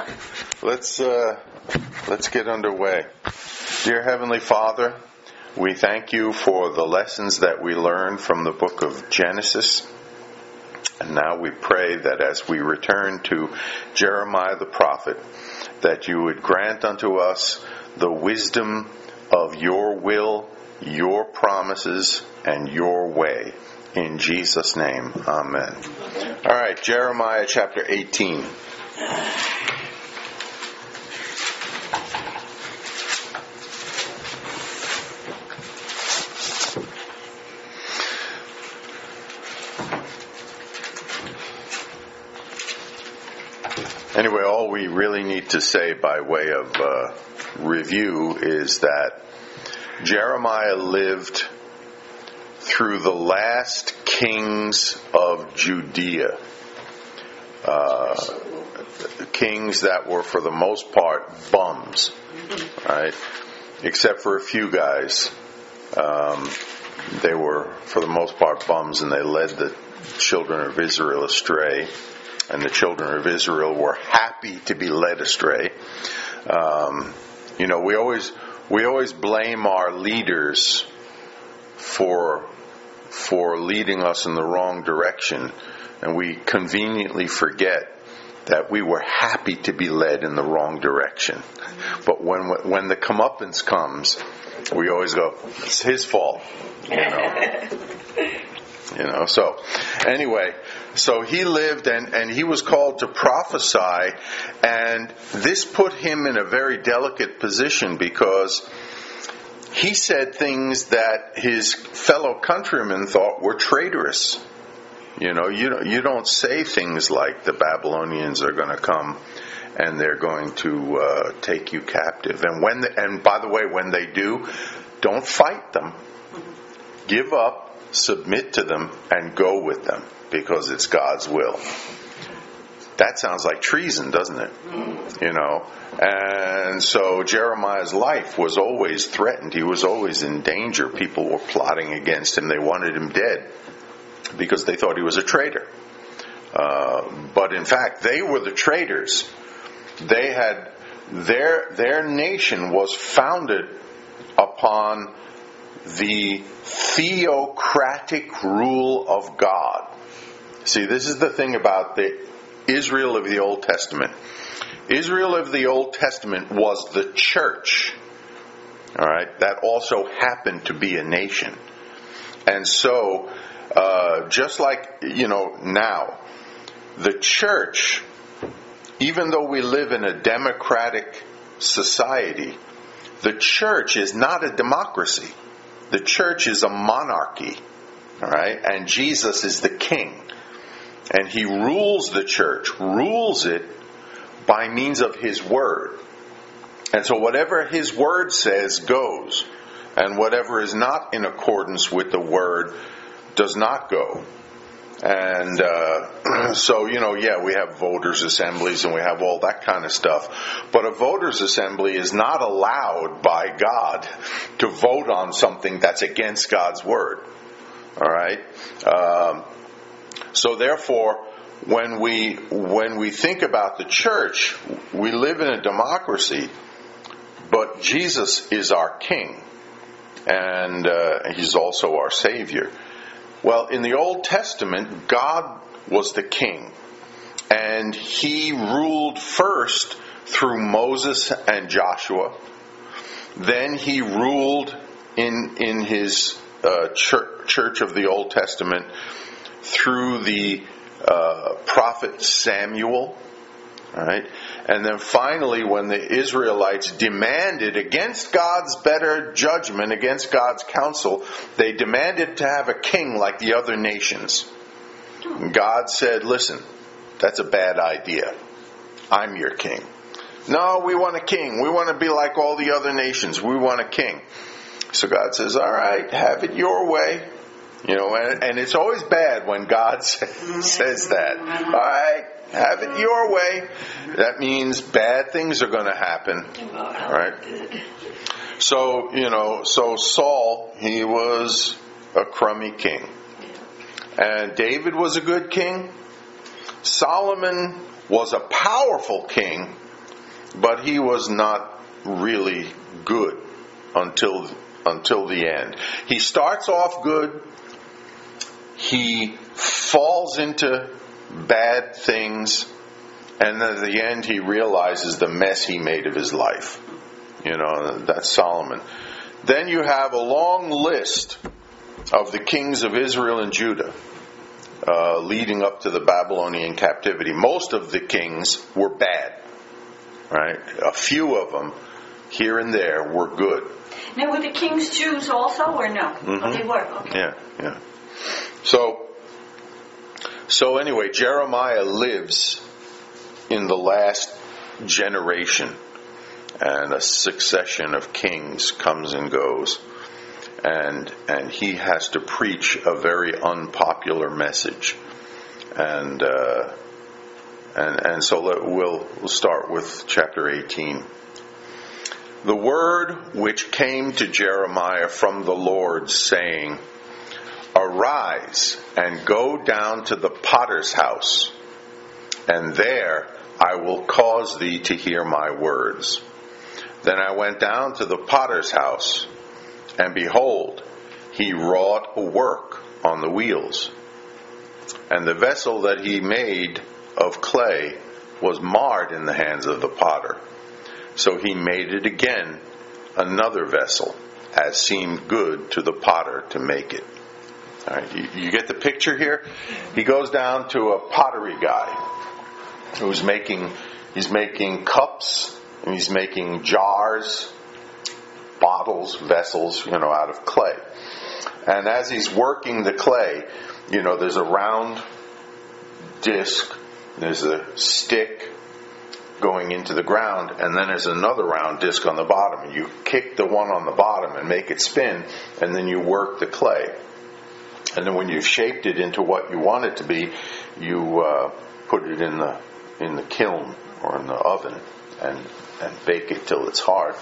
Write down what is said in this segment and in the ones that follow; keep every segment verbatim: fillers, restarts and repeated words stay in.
Let's uh, let's get underway. Dear Heavenly Father, we thank you for the lessons that we learned from the book of Genesis. And now we pray that as we return to Jeremiah the prophet, that you would grant unto us the wisdom of your will, your promises, and your way. In Jesus' name, amen. All right, Jeremiah chapter eighteen. Anyway, all we really need to say by way of uh, review is that Jeremiah lived through the last kings of Judea. Uh, kings that were, for the most part, bums, right? Except for a few guys. Um, they were, for the most part, bums, and they led the children of Israel astray. And the children of Israel were happy to be led astray. Um, you know, we always we always blame our leaders for for leading us in the wrong direction, and we conveniently forget that we were happy to be led in the wrong direction. But when when the comeuppance comes, we always go, "It's his fault," you know. You know, so anyway, so he lived and, and he was called to prophesy, and this put him in a very delicate position because he said things that his fellow countrymen thought were traitorous. You know, you don't, you don't say things like the Babylonians are going to come and they're going to uh, take you captive. And when the, and by the way, when they do, don't fight them. Give up. Submit to them and go with them because it's God's will. That sounds like treason, doesn't it? You know, and so Jeremiah's life was always threatened. He was always in danger. People were plotting against him. They wanted him dead because they thought he was a traitor. Uh, but in fact, they were the traitors. They had their their nation was founded upon the theocratic rule of God. See, this is the thing about the Israel of the Old Testament. Israel of the Old Testament was the church. All right, that also happened to be a nation. And so, uh, just like, you know, now, the church, even though we live in a democratic society, the church is not a democracy. The church is a monarchy, all right? And Jesus is the king. And he rules the church, rules it by means of his word. And so whatever his word says goes. And whatever is not in accordance with the word does not go. And uh, so, you know, yeah, we have voters' assemblies and we have all that kind of stuff. But a voters' assembly is not allowed by God to vote on something that's against God's word. All right? Um, so therefore, when we when we think about the church, we live in a democracy, but Jesus is our king. And uh, he's also our Savior. Well, in the Old Testament, God was the king, and he ruled first through Moses and Joshua. Then he ruled in in his uh, church, church of the Old Testament through the uh, prophet Samuel. All right, and then finally, when the Israelites demanded against God's better judgment, against God's counsel, they demanded to have a king like the other nations. And God said, listen, that's a bad idea. I'm your king. No, we want a king. We want to be like all the other nations. We want a king. So God says, all right, have it your way. You know, and, and it's always bad when God says that. All right, have it your way. That means bad things are going to happen. All right. So, you know, so Saul, he was a crummy king. And David was a good king. Solomon was a powerful king, but he was not really good until until the end. He starts off good. He falls into bad things, and at the end he realizes the mess he made of his life. You know, that's Solomon. Then you have a long list of the kings of Israel and Judah uh, leading up to the Babylonian captivity. Most of the kings were bad, right? A few of them, here and there, were good. Now, were the kings Jews also, or no? Mm-hmm. Oh, they were. Okay. Yeah, yeah. So, so anyway, Jeremiah lives in the last generation, and a succession of kings comes and goes, and and he has to preach a very unpopular message, and uh, and and so let, we'll we'll start with chapter eighteen. The word which came to Jeremiah from the Lord, saying, Arise and go down to the potter's house, and there I will cause thee to hear my words. Then I went down to the potter's house, and behold, he wrought a work on the wheels. And the vessel that he made of clay was marred in the hands of the potter. So he made it again another vessel, as seemed good to the potter to make it. All right, you, you get the picture here? He goes down to a pottery guy who's making, he's making cups, and he's making jars, bottles, vessels, you know, out of clay. And as he's working the clay, you know, there's a round disc, there's a stick going into the ground, and then there's another round disc on the bottom. And you kick the one on the bottom and make it spin, and then you work the clay. And then when you've shaped it into what you want it to be, you uh, put it in the in the kiln or in the oven and, and bake it till it's hard.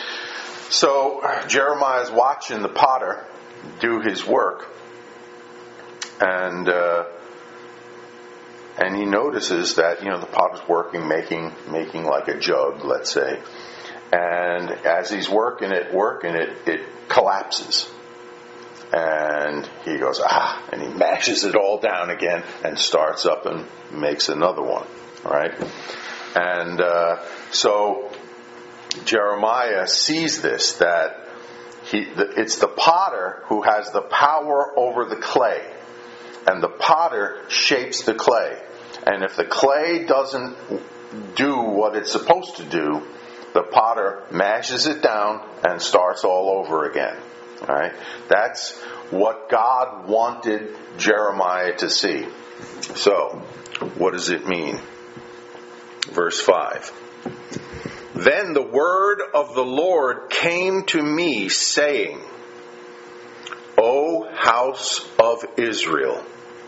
So Jeremiah's watching the potter do his work, and uh, and he notices that, you know, the potter's working, making making like a jug, let's say, and as he's working it, working it, it collapses. And he goes, ah, and he mashes it all down again and starts up and makes another one, right? And uh, so Jeremiah sees this, that he, the, it's the potter who has the power over the clay, and the potter shapes the clay. And if the clay doesn't do what it's supposed to do, the potter mashes it down and starts all over again. All right? That's what God wanted Jeremiah to see. So, what does it mean? Verse five. Then the word of the Lord came to me, saying, O house of Israel,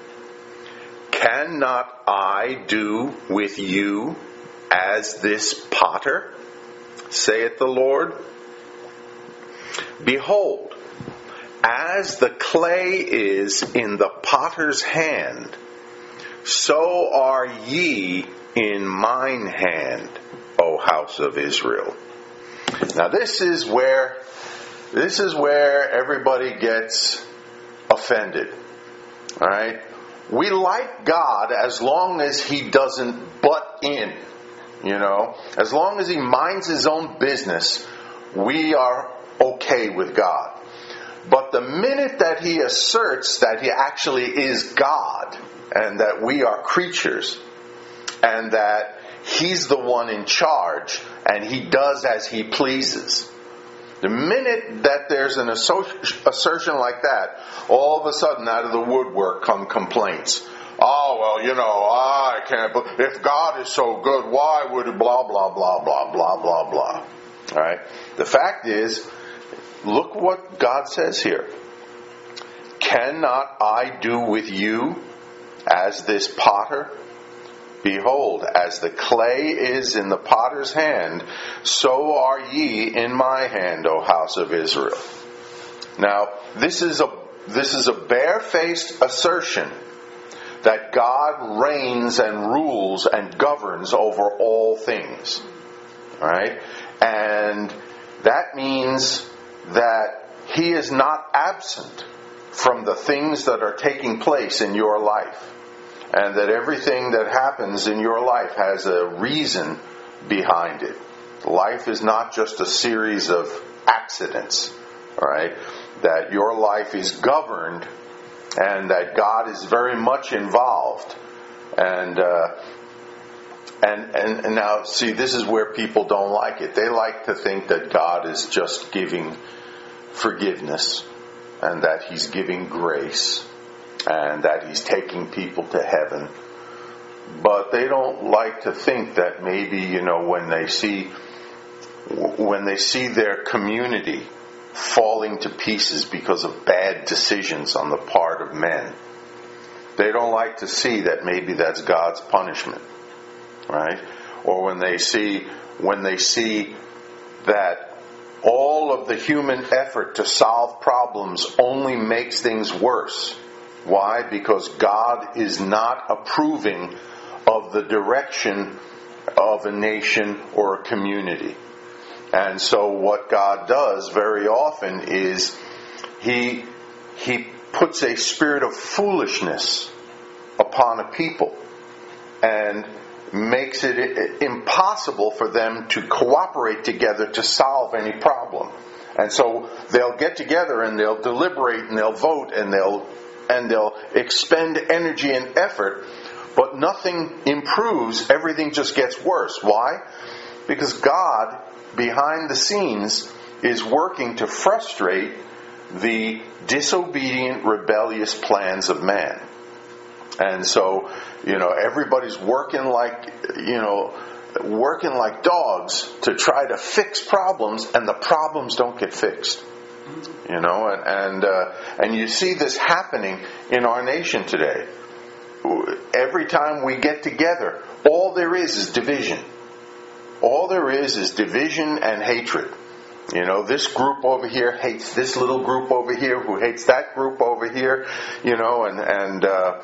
cannot I do with you as this potter, saith the Lord? Behold, as the clay is in the potter's hand, so are ye in mine hand, O house of Israel. Now this is where this is where everybody gets offended. All right? We like God as long as He doesn't butt in. You know, as long as He minds His own business, we are okay with God. But the minute that He asserts that He actually is God, and that we are creatures, and that He's the one in charge, and He does as He pleases, the minute that there's an assertion like that, all of a sudden out of the woodwork come complaints. Oh, well, you know, I can't, but if God is so good, why would it blah, blah, blah, blah, blah, blah, blah. All right? The fact is, look what God says here. Cannot I do with you as this potter? Behold, as the clay is in the potter's hand, so are ye in my hand, O house of Israel. Now, this is a this is a barefaced assertion that God reigns and rules and governs over all things. All right? And that means that He is not absent from the things that are taking place in your life. And that everything that happens in your life has a reason behind it. Life is not just a series of accidents, all right? That your life is governed and that God is very much involved. And, uh, and, and, and now, see, this is where people don't like it. They like to think that God is just giving forgiveness and that He's giving grace and that He's taking people to heaven. But they don't like to think that maybe, you know, when they see when they see their community falling to pieces because of bad decisions on the part of men, they don't like to see that maybe that's God's punishment, right? Or when they see when they see that all of the human effort to solve problems only makes things worse. Why? Because God is not approving of the direction of a nation or a community. And so what God does very often is He He puts a spirit of foolishness upon a people and makes it impossible for them to cooperate together to solve any problem. And so they'll get together and they'll deliberate and they'll vote and they'll and they'll expend energy and effort, but nothing improves. Everything just gets worse. Why? Because God, behind the scenes, is working to frustrate the disobedient, rebellious plans of man. And so, you know, everybody's working like, you know, working like dogs to try to fix problems, and the problems don't get fixed. You know, and and, uh, and you see this happening in our nation today. Every time we get together, all there is is division. All there is is division and hatred. You know, this group over here hates this little group over here, who hates that group over here. You know, and and uh,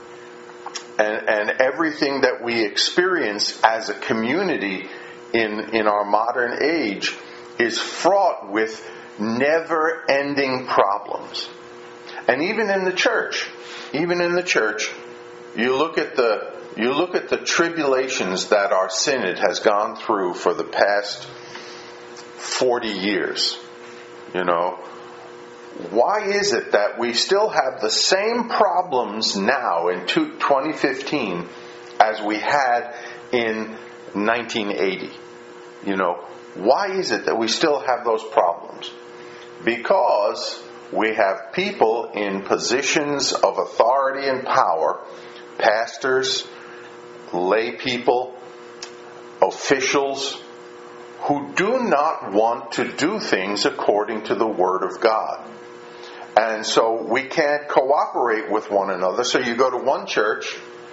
and and everything that we experience as a community in in our modern age is fraught with never-ending problems. And even in the church, even in the church, you look at the you look at the tribulations that our synod has gone through for the past forty years. You know, why is it that we still have the same problems now in twenty fifteen as we had in nineteen eighty? You know, why is it that we still have those problems? Because we have people in positions of authority and power, pastors, lay people, officials, who do not want to do things according to the Word of God. And so we can't cooperate with one another. So you go to one church,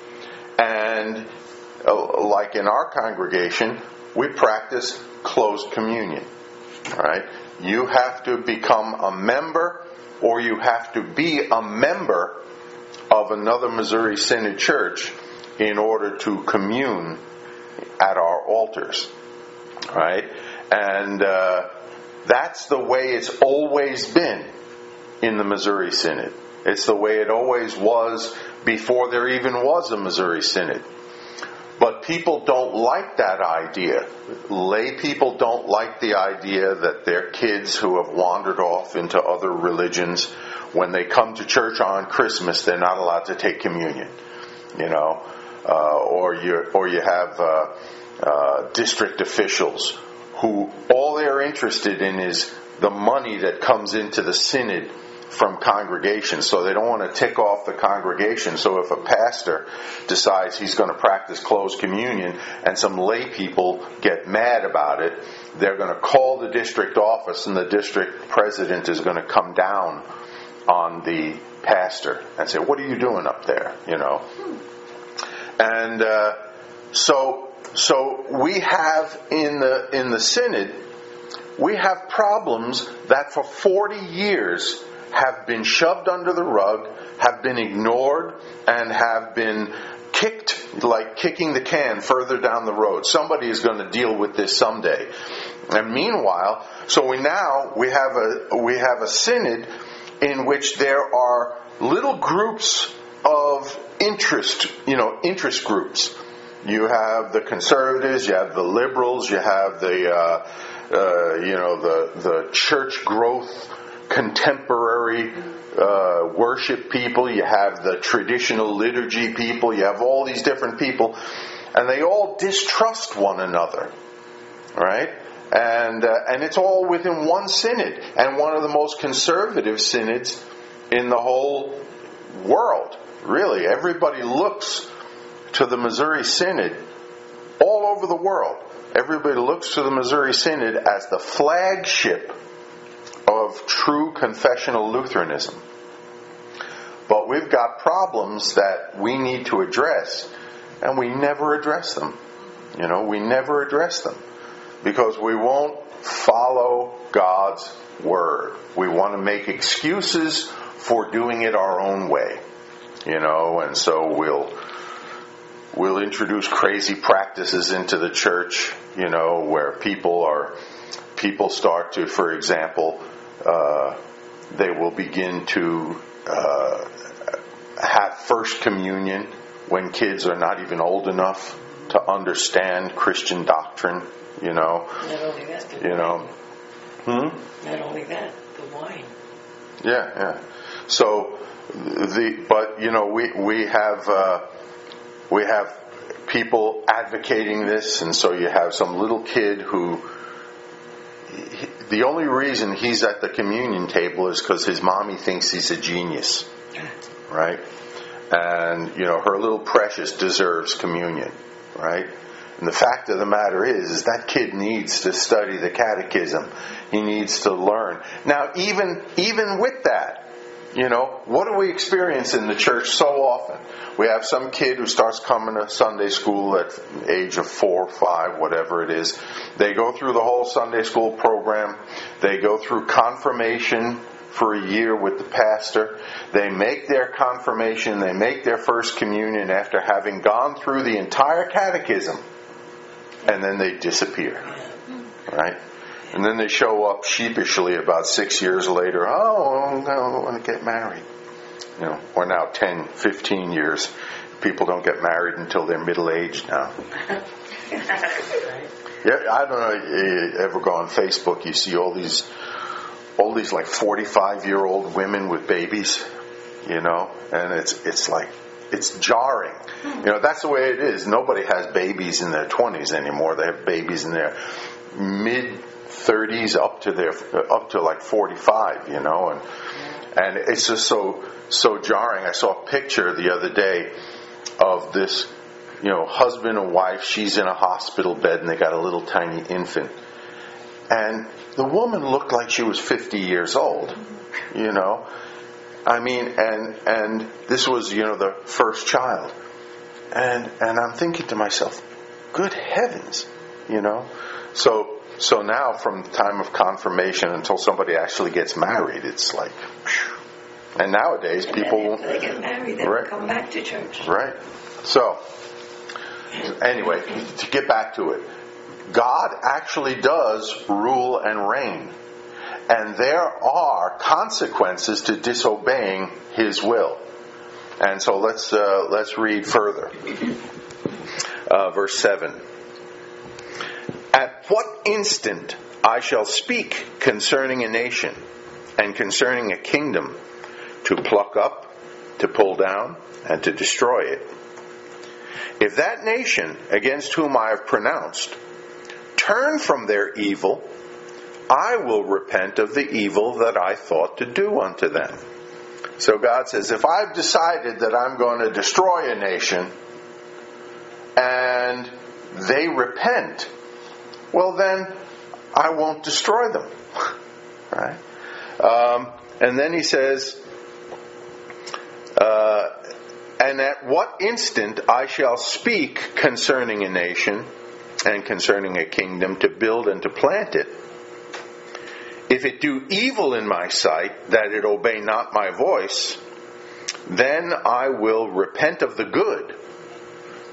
and uh, like in our congregation, we practice closed communion. All right? You have to become a member, or you have to be a member of another Missouri Synod church in order to commune at our altars. All right? And uh, that's the way it's always been in the Missouri Synod. It's the way it always was before there even was a Missouri Synod. But people don't like that idea. Lay people don't like the idea that their kids who have wandered off into other religions, when they come to church on Christmas, they're not allowed to take communion. You know, uh, or you or you have uh, uh, district officials who all they're interested in is the money that comes into the synod from congregations, so they don't want to tick off the congregation. So if a pastor decides he's going to practice closed communion and some lay people get mad about it, they're going to call the district office, and the district president is going to come down on the pastor and say, "What are you doing up there?" You know. And uh, so so we have in the in the synod, we have problems that for forty years have been shoved under the rug, have been ignored, and have been kicked like kicking the can further down the road. Somebody is going to deal with this someday. And meanwhile, so we now we have a we have a synod in which there are little groups of interest, you know, interest groups. You have the conservatives, you have the liberals, you have the uh, uh, you know the the church growth contemporary uh, worship people. You have the traditional liturgy people. You have all these different people, and they all distrust one another, right? And uh, and it's all within one synod, and one of the most conservative synods in the whole world. Really, everybody looks to the Missouri Synod all over the world. Everybody looks to the Missouri Synod as the flagship of true confessional Lutheranism. But we've got problems that we need to address, and we never address them. You know, we never address them because we won't follow God's word. We want to make excuses for doing it our own way. You know, and so we'll we'll introduce crazy practices into the church, you know, where people are people start to, for example, uh, they will begin to uh, have First Communion when kids are not even old enough to understand Christian doctrine, you know. Not only that, the you wine. know. Hmm? Not only that, the wine. Yeah, yeah. So the but you know we we have uh, we have people advocating this, and so you have some little kid who he, the only reason he's at the communion table is because his mommy thinks he's a genius, right? And you know her little precious deserves communion, right? And the fact of the matter is, is that kid needs to study the catechism. He needs to learn. Now, even even with that, you know, what do we experience in the church so often? We have some kid who starts coming to Sunday school at the age of four, five, whatever it is. They go through the whole Sunday school program. They go through confirmation for a year with the pastor. They make their confirmation. They make their first communion after having gone through the entire catechism. And then they disappear. Right? And then they show up sheepishly about six years later. Oh, no, I want to get married. You know, or now ten, fifteen years. People don't get married until they're middle-aged now. Yeah, I don't know. You ever go on Facebook? You see all these, all these like forty-five-year-old women with babies. You know, and it's it's like it's jarring. You know, that's the way it is. Nobody has babies in their twenties anymore. They have babies in their mid thirties up to their up to like forty-five, you know, and and it's just so so jarring. I saw a picture the other day of this, you know, husband and wife. She's in a hospital bed and they got a little tiny infant, and the woman looked like she was fifty years old, you know. I mean, and and this was, you know, the first child, and and I'm thinking to myself, good heavens, you know, so. So now, from the time of confirmation until somebody actually gets married, it's like, whew. And nowadays and people won't. They get married, they right. come back to church. Right. So, anyway, to get back to it, God actually does rule and reign, and there are consequences to disobeying His will. And so let's uh, let's read further, uh, verse seven. At what instant I shall speak concerning a nation and concerning a kingdom, to pluck up, to pull down, and to destroy it. If that nation against whom I have pronounced turn from their evil, I will repent of the evil that I thought to do unto them. So God says, if I've decided that I'm going to destroy a nation and they repent, well, then I won't destroy them. Right? Um, and then he says, uh, and at what instant I shall speak concerning a nation and concerning a kingdom, to build and to plant it. If it do evil in my sight, that it obey not my voice, then I will repent of the good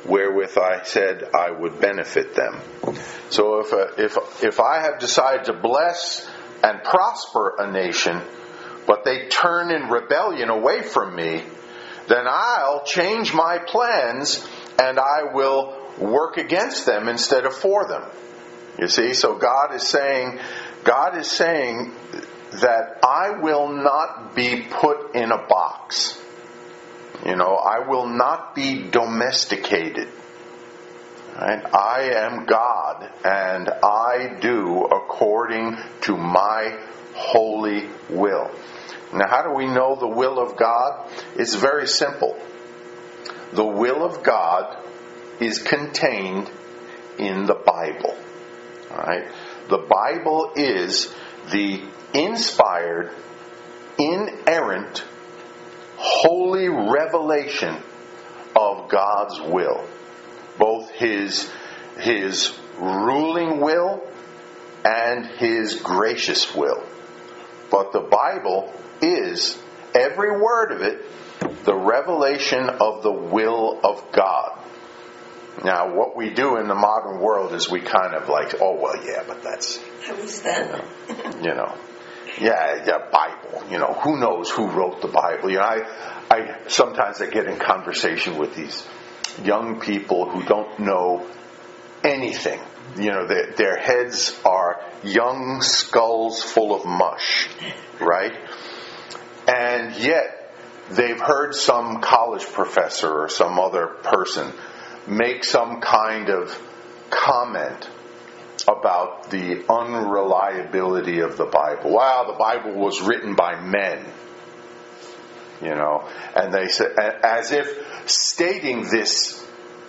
wherewith I said I would benefit them. So if uh, if if I have decided to bless and prosper a nation, but they turn in rebellion away from me, then I'll change my plans and I will work against them instead of for them. You see, so God is saying, God is saying that I will not be put in a box. You know, I will not be domesticated. Right? I am God, and I do according to my holy will. Now, how do we know the will of God? It's very simple. The will of God is contained in the Bible. All right? The Bible is the inspired, inerrant, holy revelation of God's will. Both His, His ruling will and His gracious will. But the Bible is, every word of it, the revelation of the will of God. Now, what we do in the modern world is we kind of like, oh, well, yeah, but that's... That was then. You know, yeah, yeah, Bible. You know, who knows who wrote the Bible? You know, I, I sometimes I get in conversation with these young people who don't know anything. You know, their, their heads are young skulls full of mush, right? And yet, they've heard some college professor or some other person make some kind of comment about the unreliability of the Bible. Wow, the Bible was written by men. You know, and they say, as if stating this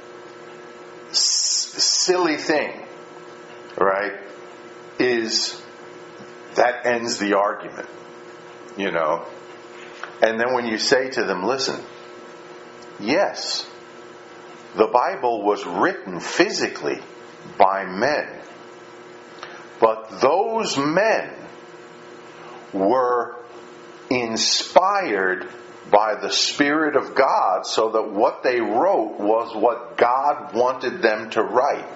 s- silly thing, right, is, that ends the argument. You know, and then when you say to them, listen, yes, the Bible was written physically by men, but those men were inspired by the Spirit of God so that what they wrote was what God wanted them to write.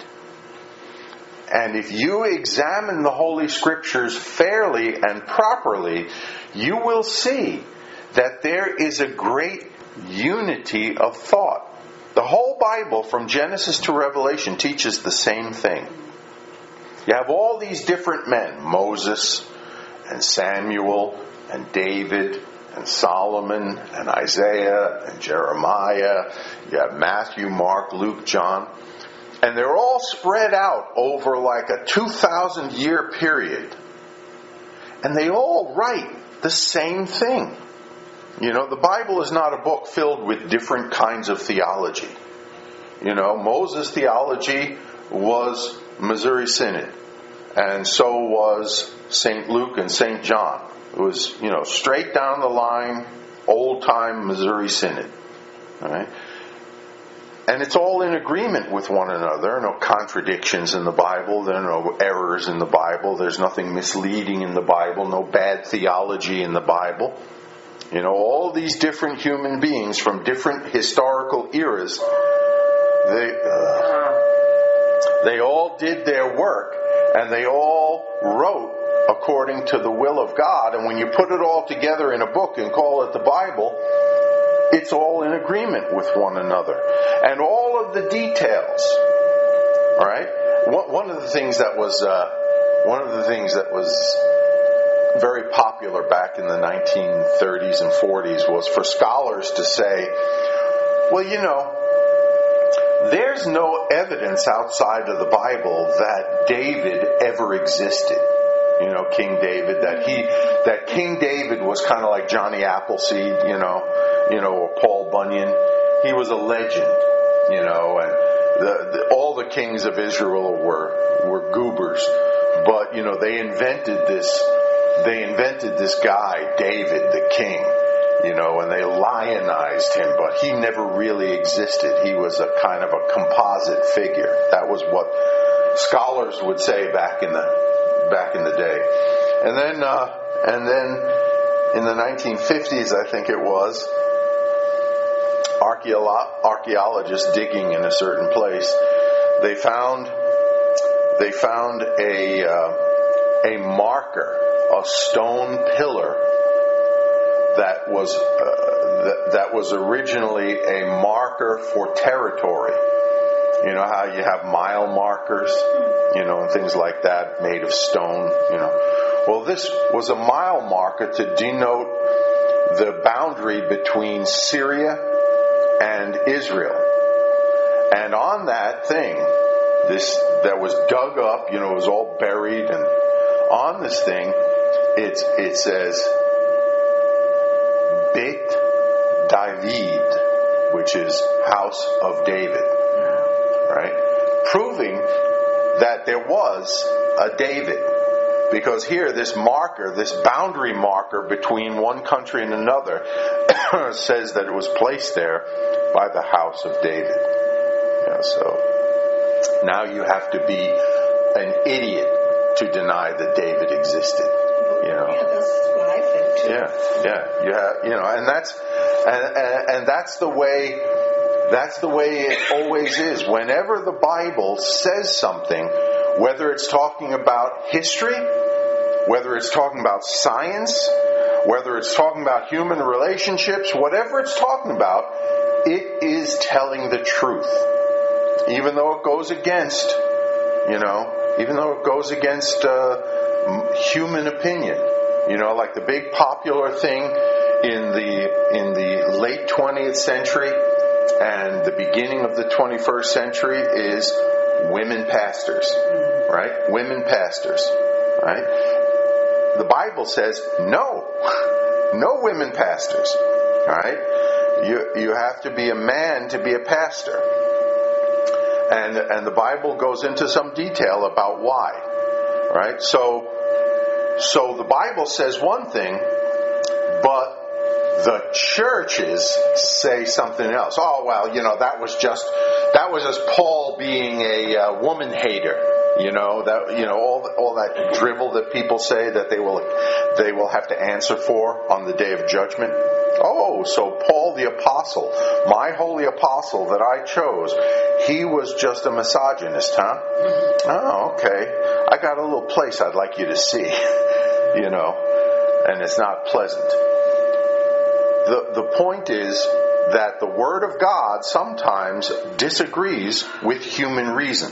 And if you examine the Holy Scriptures fairly and properly, you will see that there is a great unity of thought. The whole Bible, from Genesis to Revelation, teaches the same thing. You have all these different men, Moses and Samuel and David and Solomon and Isaiah and Jeremiah. You have Matthew, Mark, Luke, John. And they're all spread out over like a two thousand year period. And they all write the same thing. You know, the Bible is not a book filled with different kinds of theology. You know, Moses' theology was Missouri Synod. And so was Saint Luke and Saint John. It was, you know, straight down the line, old-time Missouri Synod. All right? And it's all in agreement with one another. There are no contradictions in the Bible. There are no errors in the Bible. There's nothing misleading in the Bible. No bad theology in the Bible. You know, all these different human beings from different historical eras, they, uh, they all did their work, and they all wrote according to the will of God. And when you put it all together in a book and call it the Bible, it's all in agreement with one another. And all of the details, all right? One of the things that was, uh, one of the things that was very popular back in the nineteen thirties and forties was for scholars to say, well, you know, there's no evidence outside of the Bible that David ever existed. You know, King David, that he, that King David was kind of like Johnny Appleseed, you know, you know, or Paul Bunyan. He was a legend, you know, and the, the, all the kings of Israel were were goobers. But, you know, they invented this, they invented this guy, David the king, you know, and they lionized him, but he never really existed. He was a kind of a composite figure. That was what scholars would say back in the back in the day. And then, uh, and then in the nineteen fifties, I think it was, archeolo- archaeologists digging in a certain place, they found they found a uh, a marker, a stone pillar that was uh, that, that was originally a marker for territory. You know how you have mile markers, you know, and things like that made of stone, you know. Well, this was a mile marker to denote the boundary between Syria and Israel. And on that thing, this that was dug up, you know, it was all buried, and on this thing, it it says Beit David, which is house of David. Right? Proving that there was a David. Because here, this marker, this boundary marker between one country and another says that it was placed there by the house of David. You know, so now you have to be an idiot to deny that David existed. You know? Yeah, that's what I think too. Yeah, yeah, you have, you know, and that's and, and and that's the way that's the way it always is. Whenever the Bible says something, whether it's talking about history, whether it's talking about science, whether it's talking about human relationships, whatever it's talking about, it is telling the truth, even though it goes against, you know, even though it goes against uh, human opinion. You know, like the big popular thing in the in the late twentieth century and the beginning of the twenty-first century is women pastors, right? Women pastors, right? The Bible says no, no women pastors, right? You you have to be a man to be a pastor, and and the Bible goes into some detail about why, right? So. So the Bible says one thing, but the churches say something else. Oh, well, you know, that was just that was just Paul being a uh, woman hater. You know that you know all all that drivel that people say that they will they will have to answer for on the day of judgment. Oh, so Paul the apostle, my holy apostle that I chose, he was just a misogynist, huh? Oh, okay. I got a little place I'd like you to see, you know, and it's not pleasant. The the point is that the Word of God sometimes disagrees with human reason,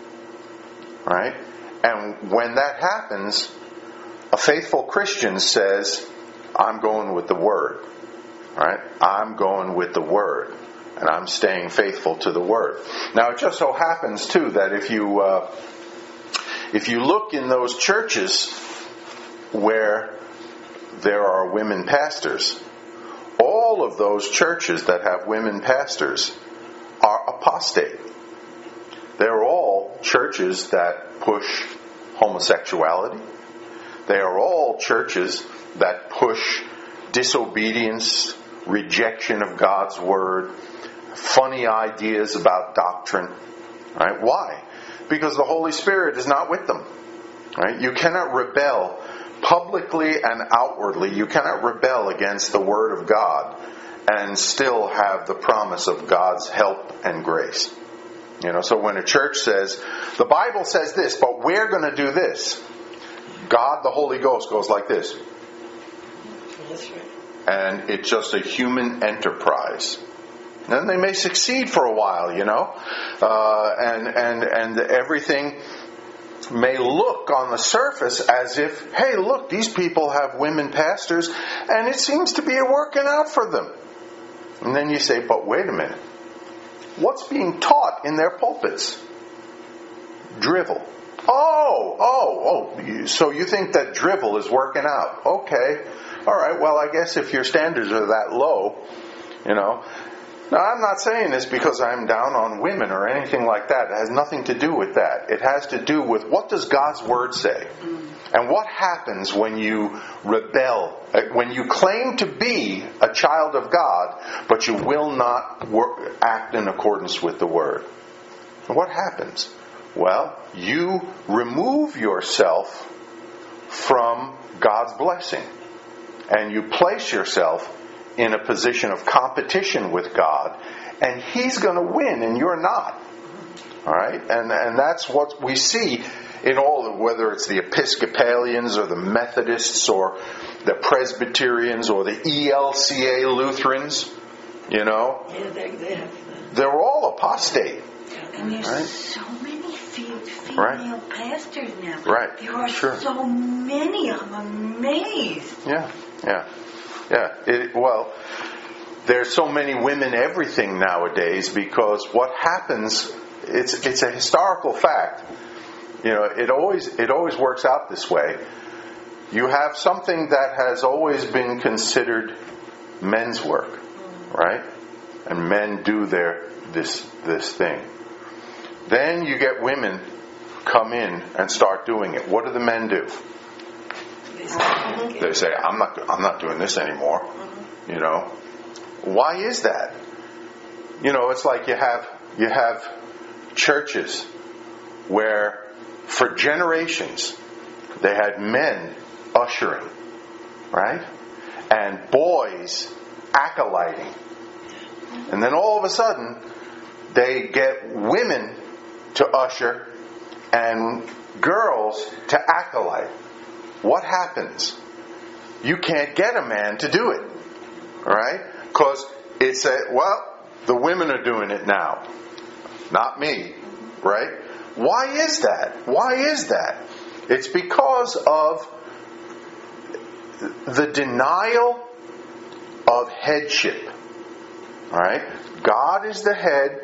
right? And when that happens, a faithful Christian says, I'm going with the Word, right? I'm going with the Word. And I'm staying faithful to the Word. Now, it just so happens, too, that if you uh, if you look in those churches where there are women pastors, all of those churches that have women pastors are apostate. They're all churches that push homosexuality. They are all churches that push disobedience, rejection of God's Word, funny ideas about doctrine. Right? Why? Because the Holy Spirit is not with them. Right? You cannot rebel publicly and outwardly. You cannot rebel against the Word of God and still have the promise of God's help and grace. You know, so when a church says, the Bible says this, but we're going to do this, God, the Holy Ghost, goes like this. That's right. And it's just a human enterprise. And they may succeed for a while, you know, uh, and and and everything may look on the surface as if, hey, look, these people have women pastors, and it seems to be working out for them. And then you say, but wait a minute, what's being taught in their pulpits? Drivel. Oh, oh, oh, so you think that drivel is working out? Okay. All right, well, I guess if your standards are that low, you know. Now, I'm not saying this because I'm down on women or anything like that. It has nothing to do with that. It has to do with what does God's Word say? And what happens when you rebel, when you claim to be a child of God, but you will not work, act in accordance with the Word? What happens? Well, you remove yourself from God's blessing. And you place yourself in a position of competition with God, and he's going to win and you're not. All right? And and that's what we see in all of, whether it's the Episcopalians or the Methodists or the Presbyterians or the E L C A Lutherans, you know. Yeah, they, they have. They're all apostate. And there's Right. so many fe- female Right. pastors now. Right. There are Sure. so many. I'm amazed. Yeah, yeah, yeah. It, well, there's so many women everything nowadays because what happens, it's it's a historical fact. You know, it always it always works out this way. You have something that has always been considered men's work, right? And men do their this this thing. Then you get women come in and start doing it. What do the men do? They say, "I'm not I'm not doing this anymore." You know, why is that? You know, it's like you have you have churches where for generations they had men ushering, right? And boys acolyting. And then all of a sudden they get women to usher and girls to acolyte. What happens? You can't get a man to do it. Alright? Because it's a, well, the women are doing it now. Not me. Right? Why is that? Why is that? It's because of the denial of headship. Alright? God is the head.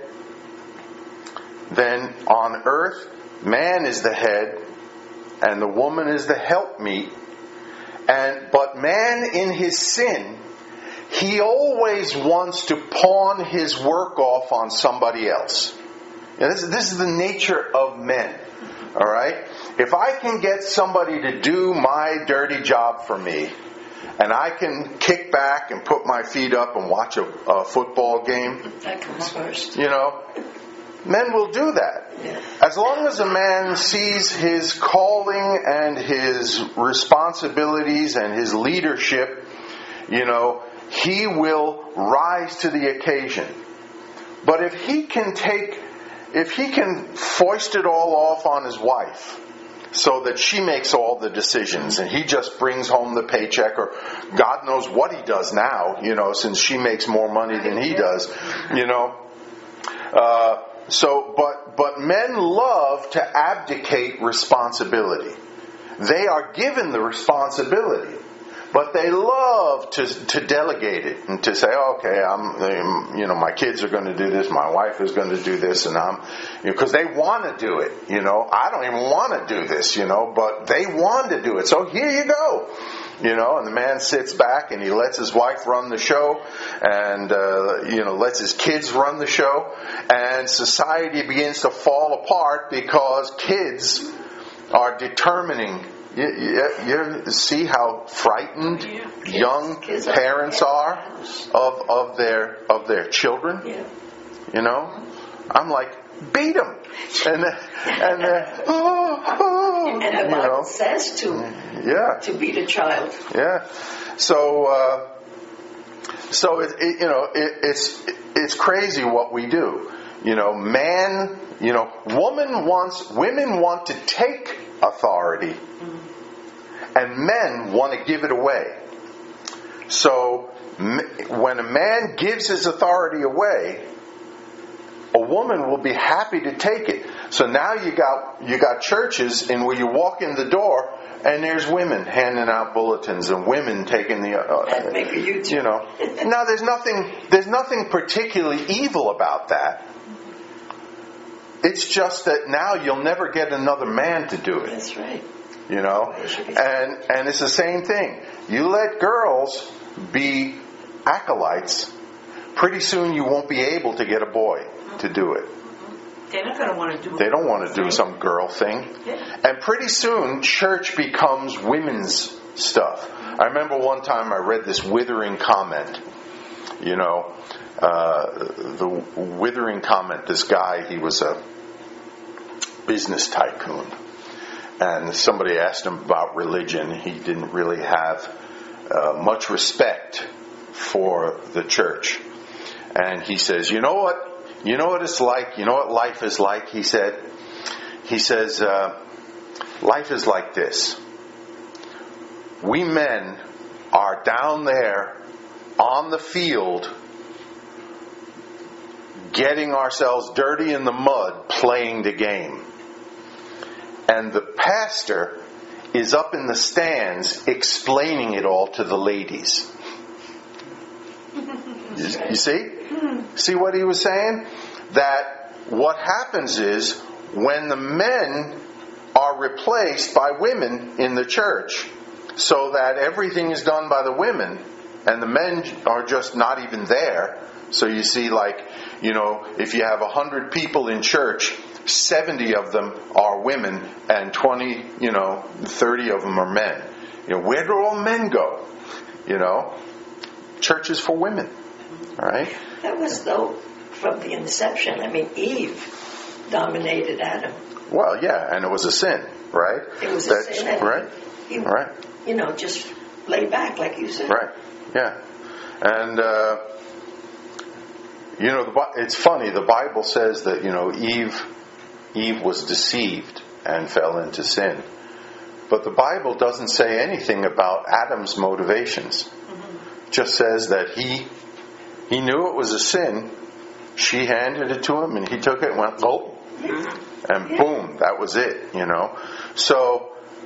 Then on earth, man is the head. And the woman is the helpmeet. And but man in his sin, he always wants to pawn his work off on somebody else. You know, this, this is the nature of men. Alright? If I can get somebody to do my dirty job for me, and I can kick back and put my feet up and watch a, a football game, That comes first. you know, men will do that. Yeah. As long as a man sees his calling and his responsibilities and his leadership, you know, he will rise to the occasion. But if he can take, if he can foist it all off on his wife, so that she makes all the decisions and he just brings home the paycheck, or God knows what he does now, you know, since she makes more money than he does, you know. Uh, so, but, but men love to abdicate responsibility. They are given the responsibility, but they love to to delegate it and to say, okay, I'm, you know, my kids are going to do this, my wife is going to do this, and I'm, because you know, they want to do it. You know, I don't even want to do this, you know, but they want to do it. So here you go, you know. And the man sits back and he lets his wife run the show, and uh, you know, lets his kids run the show, and society begins to fall apart because kids are determining. You, you, you see how frightened young Kids are- parents are of of their of their children. Yeah. You know, I'm like, beat them, and they're, and they're, oh, oh, And the you Bible know, says to yeah, to beat a child. yeah. So uh, so it, it you know it, it's it's crazy what we do. You know, man. You know, woman wants women want to take authority. And men want to give it away. So when a man gives his authority away, a woman will be happy to take it. So now you got you got churches in where you walk in the door and there's women handing out bulletins and women taking the uh, And make a U-turn. you know. Now there's nothing there's nothing particularly evil about that. It's just that now you'll never get another man to do it. That's right. You know, and and it's the same thing. You let girls be acolytes, pretty soon you won't be able to get a boy to do it. They're not going to want to do it. They don't want to do some girl thing. Yeah. And pretty soon church becomes women's stuff. I remember one time I read this withering comment. You know, uh, the withering comment, this guy, he was a business tycoon. And somebody asked him about religion. He didn't really have uh, much respect for the church. And he says, you know what? You know what it's like? You know what life is like? He said, he says, uh, life is like this. We men are down there on the field getting ourselves dirty in the mud playing the game. And the pastor is up in the stands explaining it all to the ladies. You, you see? See what he was saying? That what happens is when the men are replaced by women in the church, so that everything is done by the women and the men are just not even there. So you see, like, you know, if you have a hundred people in church, seventy of them are women and twenty, you know, thirty of them are men. You know, where do all men go? You know, church is for women. All right? That was, though, from the inception. I mean, Eve dominated Adam. Well, yeah, and it was a sin, right? It was that, a sin. And right? He, right. You know, just lay back, like you said. Right. Yeah. And, uh, you know, the, it's funny. The Bible says that, you know, Eve, Eve was deceived and fell into sin. But the Bible doesn't say anything about Adam's motivations. Mm-hmm. It just says that he, he knew it was a sin. She handed it to him and he took it and went, oh. Yeah. And yeah. boom, that was it, you know. So,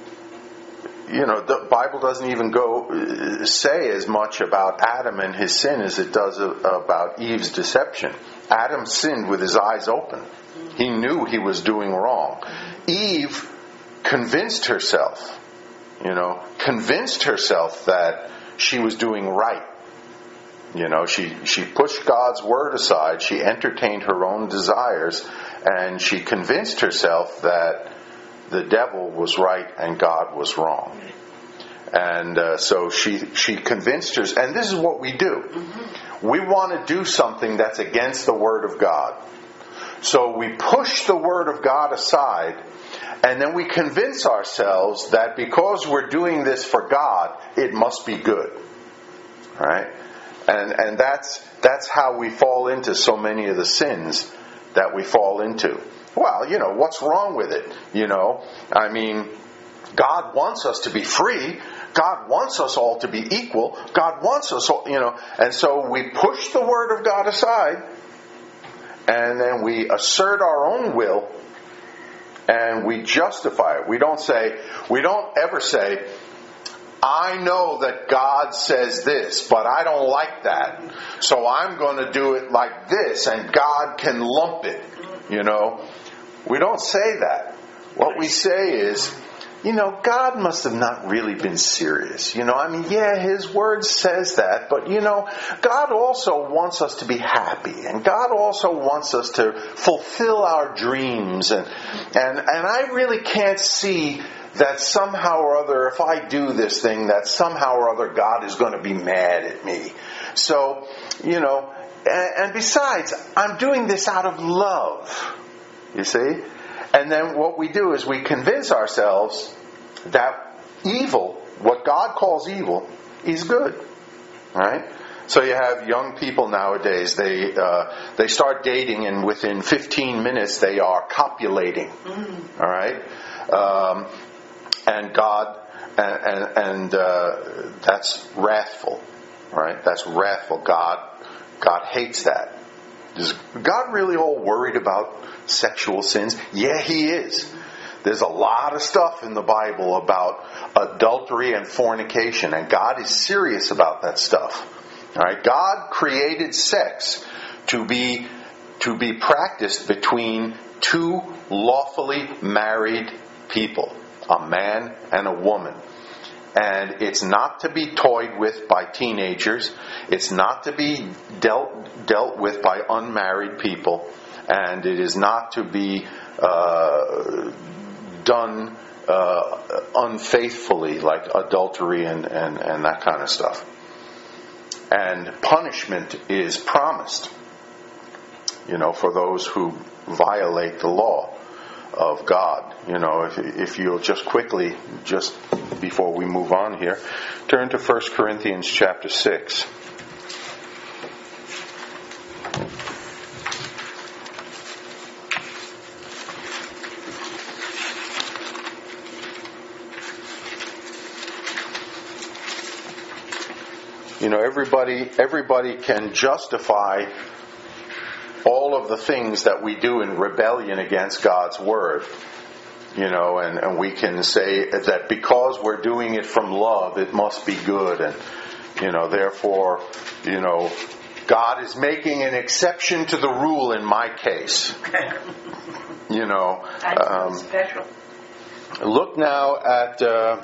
you know, the Bible doesn't even go uh, say as much about Adam and his sin as it does uh, about Eve's deception. Adam sinned with his eyes open. He knew he was doing wrong. Eve convinced herself, you know, convinced herself that she was doing right. You know, she, she pushed God's word aside. She entertained her own desires, and she convinced herself that the devil was right and God was wrong. And uh, so she she convinced her. And this is what we do. Mm-hmm. We want to do something that's against the word of God. So we push the word of God aside, and then we convince ourselves that because we're doing this for God, it must be good. Right? And and that's that's how we fall into so many of the sins that we fall into. Well, you know, what's wrong with it? You know, I mean, God wants us to be free. God wants us all to be equal. God wants us all, you know, and so we push the word of God aside, and then we assert our own will, and we justify it. We don't say, we don't ever say, I know that God says this, but I don't like that, so I'm going to do it like this, and God can lump it, you know. We don't say that. What we say is, you know, God must have not really been serious. You know, I mean, yeah, His Word says that, but, you know, God also wants us to be happy, and God also wants us to fulfill our dreams, and and, and I really can't see that somehow or other, if I do this thing, that somehow or other God is going to be mad at me. So, you know, and, and besides, I'm doing this out of love. You see? And then what we do is we convince ourselves that evil, what God calls evil, is good. Right? So you have young people nowadays, they uh, they start dating and within fifteen minutes they are copulating. Mm. All right? Um, and God, and, and, and uh, that's wrathful. Right? That's wrathful. God, God hates that. Is God really all worried about sexual sins? Yeah, He is. There's a lot of stuff in the Bible about adultery and fornication, and God is serious about that stuff. All right, God created sex to be to be practiced between two lawfully married people, a man and a woman. And it's not to be toyed with by teenagers. It's not to be dealt dealt with by unmarried people. And it is not to be uh, done uh, unfaithfully, like adultery and, and, and that kind of stuff. And punishment is promised, you know, for those who violate the law of God. You know, if, if you'll just quickly, just before we move on here, turn to First Corinthians chapter six. You know, everybody everybody can justify all of the things that we do in rebellion against God's word. You know, and, and we can say that because we're doing it from love, it must be good. And, you know, therefore, you know, God is making an exception to the rule in my case. You know. Um, special. Look now at, uh,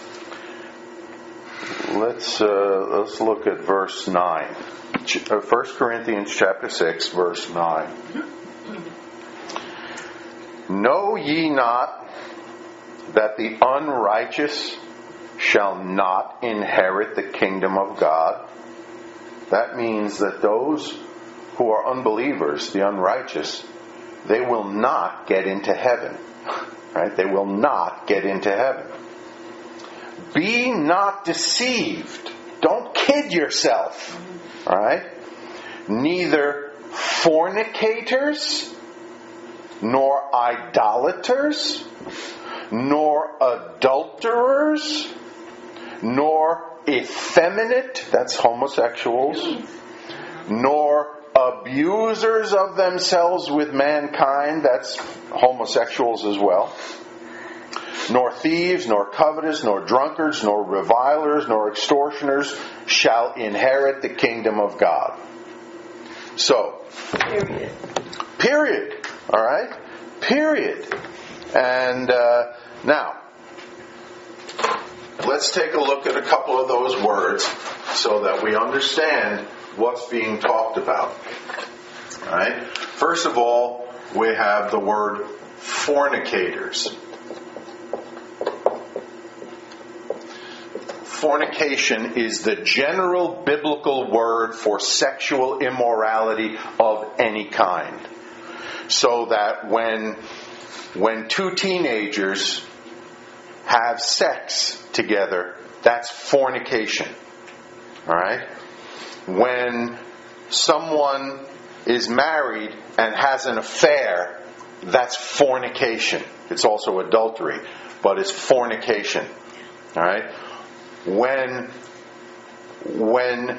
let's, uh, let's look at verse nine. First Corinthians chapter six, verse nine. Know ye not that the unrighteous shall not inherit the kingdom of God? That means that those who are unbelievers, the unrighteous, they will not get into heaven. Right? They will not get into heaven. Be not deceived. Don't kid yourself. All right? Neither fornicators, nor idolaters, nor adulterers, nor effeminate, that's homosexuals, nor abusers of themselves with mankind, that's homosexuals as well, nor thieves, nor covetous, nor drunkards, nor revilers, nor extortioners shall inherit the kingdom of God. So, Period. Period. All right? Period. And uh, now, let's take a look at a couple of those words so that we understand what's being talked about. All right? First of all, we have the word fornicators. Fornication is the general biblical word for sexual immorality of any kind. So that when when two teenagers have sex together, that's fornication. All right? When someone is married and has an affair, that's fornication. It's also adultery, but it's fornication. All right? When when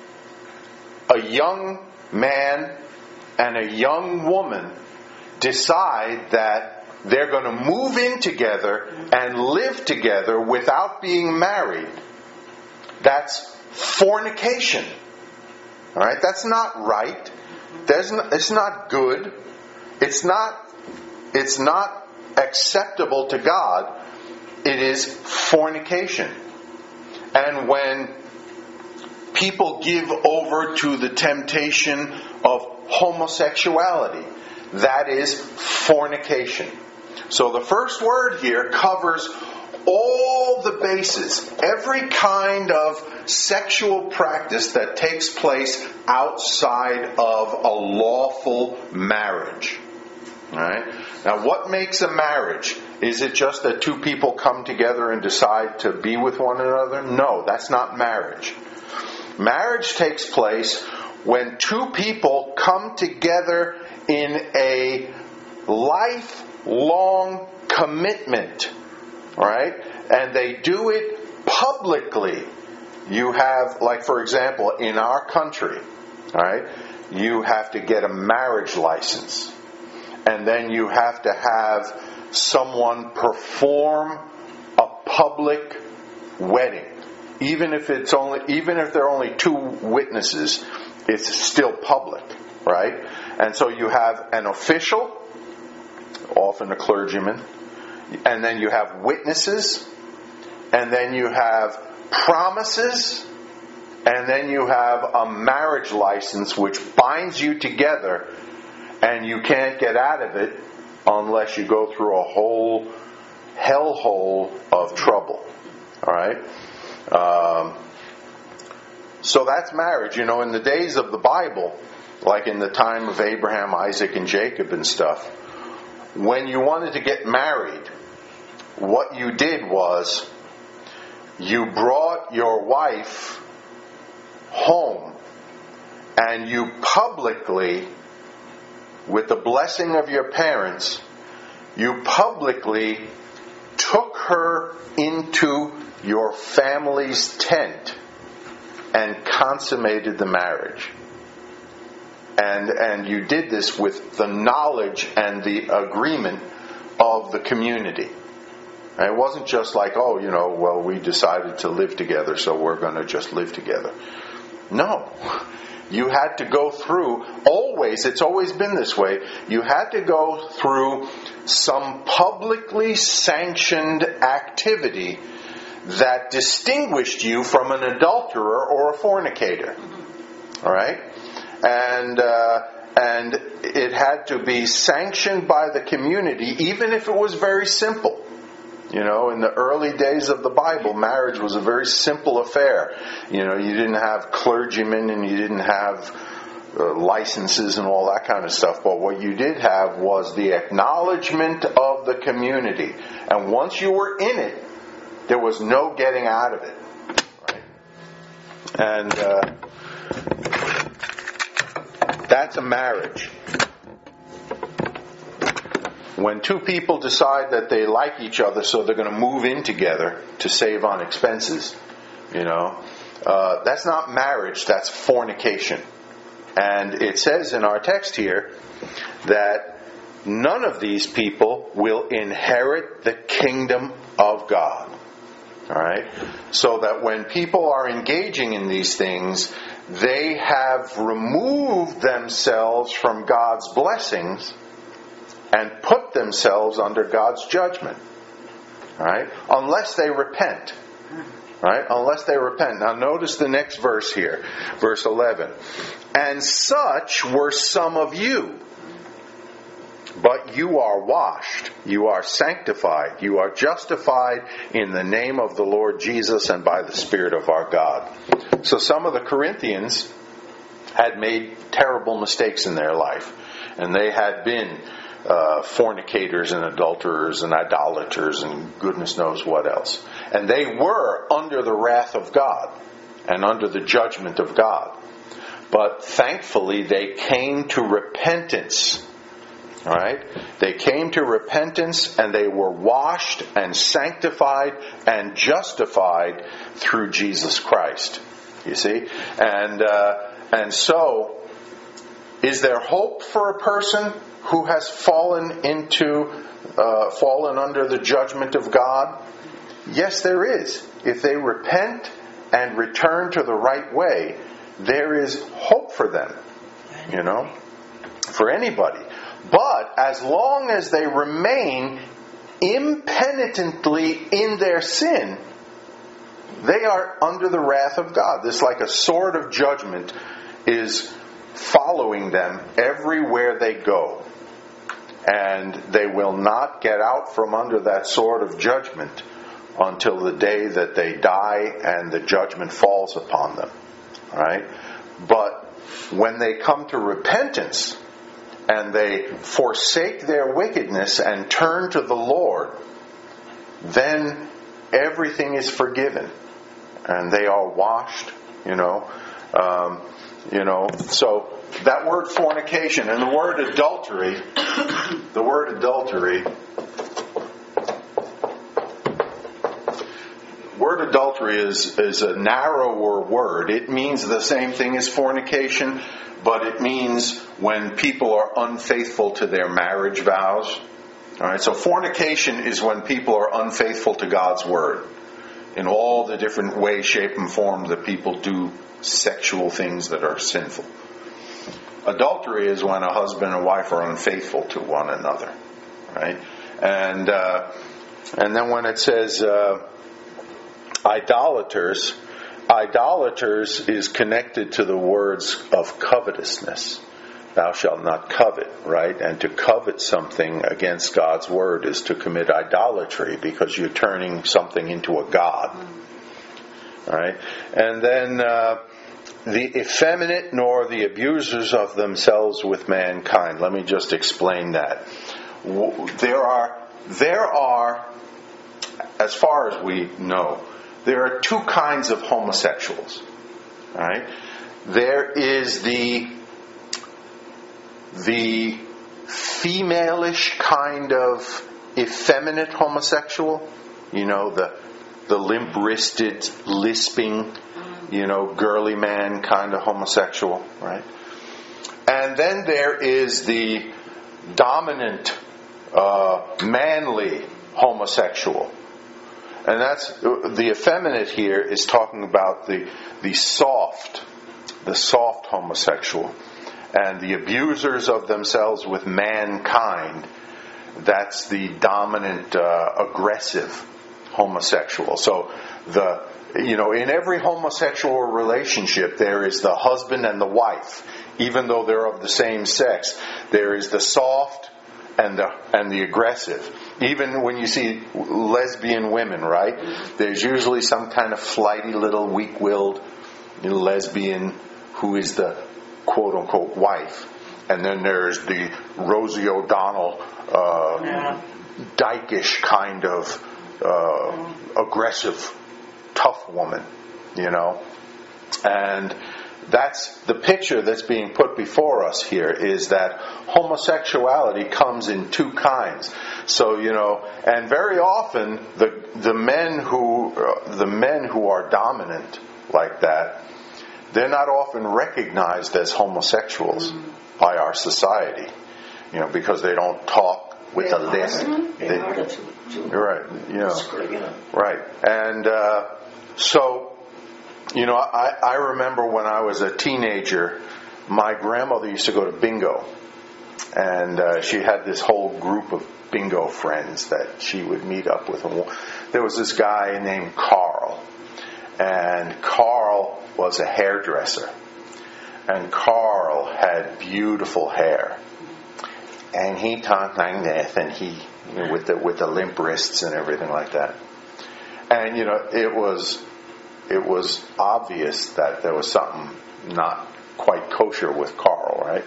a young man and a young woman decide that they're going to move in together and live together without being married, that's fornication. All right? That's not right. There's no, it's not good. It's not it's not acceptable to God. It is fornication. And when people give over to the temptation of homosexuality, that is fornication. So the first word here covers all the bases, every kind of sexual practice that takes place outside of a lawful marriage. All right? Now, what makes a marriage? Is it just that two people come together and decide to be with one another? No, that's not marriage. Marriage takes place when two people come together in a lifelong commitment, all right? And they do it publicly. You have, like for example, in our country, all right, you have to get a marriage license. And then you have to have someone perform a public wedding. Even if it's only, even if there are only two witnesses, it's still public, right? And so you have an official, often a clergyman, and then you have witnesses, and then you have promises, and then you have a marriage license which binds you together, and you can't get out of it unless you go through a whole hellhole of trouble. All right? Um, so that's marriage. You know, in the days of the Bible, like in the time of Abraham, Isaac, and Jacob and stuff, when you wanted to get married, what you did was you brought your wife home and you publicly, with the blessing of your parents, you publicly took her into your family's tent and consummated the marriage. And and you did this with the knowledge and the agreement of the community. And it wasn't just like, oh, you know, well, we decided to live together, so we're going to just live together. No. You had to go through, always, it's always been this way, you had to go through some publicly sanctioned activity that distinguished you from an adulterer or a fornicator. All right? And uh, and it had to be sanctioned by the community, even if it was very simple. You know, in the early days of the Bible, marriage was a very simple affair. You know, you didn't have clergymen and you didn't have uh, licenses and all that kind of stuff. But what you did have was the acknowledgement of the community. And once you were in it, there was no getting out of it. Right? And uh, that's a marriage. When two people decide that they like each other, so they're going to move in together to save on expenses, you know, uh, that's not marriage, that's fornication. And it says in our text here that none of these people will inherit the kingdom of God. All right? So that when people are engaging in these things, they have removed themselves from God's blessings and put themselves under God's judgment. Right? Unless they repent. Right? Unless they repent. Now notice the next verse here. Verse eleven. And such were some of you. But you are washed. You are sanctified. You are justified in the name of the Lord Jesus and by the Spirit of our God. So some of the Corinthians had made terrible mistakes in their life. And they had been Uh, fornicators and adulterers and idolaters and goodness knows what else. And they were under the wrath of God and under the judgment of God. But thankfully they came to repentance. All right? They came to repentance and they were washed and sanctified and justified through Jesus Christ. You see? And uh, and so, is there hope for a person who has fallen into, uh, fallen under the judgment of God? Yes, there is. If they repent and return to the right way, there is hope for them, you know, for anybody. But as long as they remain impenitently in their sin, they are under the wrath of God. This, like a sword of judgment, is following them everywhere they go. And they will not get out from under that sword of judgment until the day that they die and the judgment falls upon them. All right? But when they come to repentance and they forsake their wickedness and turn to the Lord, then everything is forgiven. And they are washed, you know. Um, you know, so that word fornication and the word adultery, the word adultery, word adultery is, is a narrower word. It means the same thing as fornication, but it means when people are unfaithful to their marriage vows. All right, so fornication is when people are unfaithful to God's word in all the different ways, shape, and form that people do sexual things that are sinful. Adultery is when a husband and wife are unfaithful to one another, right? And uh, and then when it says uh, idolaters, idolaters is connected to the words of covetousness. Thou shalt not covet, right? And to covet something against God's word is to commit idolatry because you're turning something into a god, right? And then uh, the effeminate nor the abusers of themselves with mankind. Let me just explain that. There are, there are, as far as we know, there are two kinds of homosexuals, right? There is the the female-ish kind of effeminate homosexual, you know, the the limp-wristed, lisping, you know, girly man kind of homosexual, right? And then there is the dominant, uh, manly homosexual. And that's, the effeminate here is talking about the, the soft, the soft homosexual. And the abusers of themselves with mankind, that's the dominant, uh, aggressive homosexual. So the, you know, in every homosexual relationship, there is the husband and the wife. Even though they're of the same sex, there is the soft and the and the aggressive. Even when you see lesbian women, right? There's usually some kind of flighty little weak-willed lesbian who is the quote-unquote wife. And then there's the Rosie O'Donnell, uh, Yeah. dykish kind of uh, aggressive, tough woman, you know. And that's the picture that's being put before us here, is that homosexuality comes in two kinds. So, you know, and very often the the men who uh, the men who are dominant like that, they're not often recognized as homosexuals mm. by our society, you know, because they don't talk with They're a lisp. harder. They, They're harder to, to right, you know, screw, you know. right, and uh, so. You know, I, I remember when I was a teenager, my grandmother used to go to bingo. And uh, she had this whole group of bingo friends that she would meet up with. And there was this guy named Carl. And Carl was a hairdresser. And Carl had beautiful hair. And he talked like this, and he, you know, with the, with the limp wrists and everything like that. And, you know, it was... It was obvious that there was something not quite kosher with Carl, right?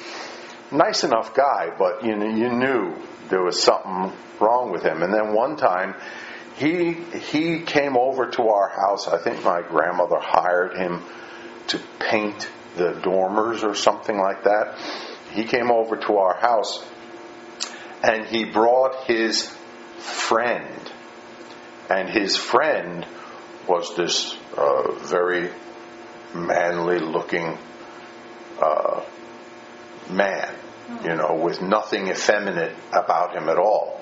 Nice enough guy, but you know, you knew there was something wrong with him. And then one time, he he came over to our house. I think my grandmother hired him to paint the dormers or something like that. He came over to our house, and he brought his friend, and his friend was this uh, very manly-looking uh, man, you know, with nothing effeminate about him at all.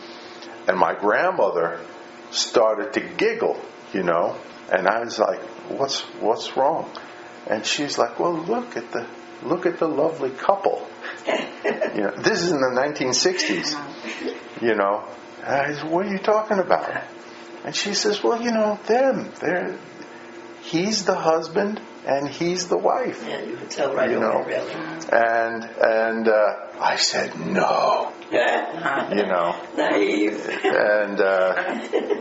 And my grandmother started to giggle, you know, and I was like, "What's what's wrong?" And she's like, "Well, look at the look at the lovely couple." You know, this is in the nineteen sixties. You know, and I said, "What are you talking about?" And she says, "Well, you know, them, they're, he's the husband and he's the wife." Yeah, you could tell right you away, know? really. And and uh, I said, "No," you know. Naive. And uh,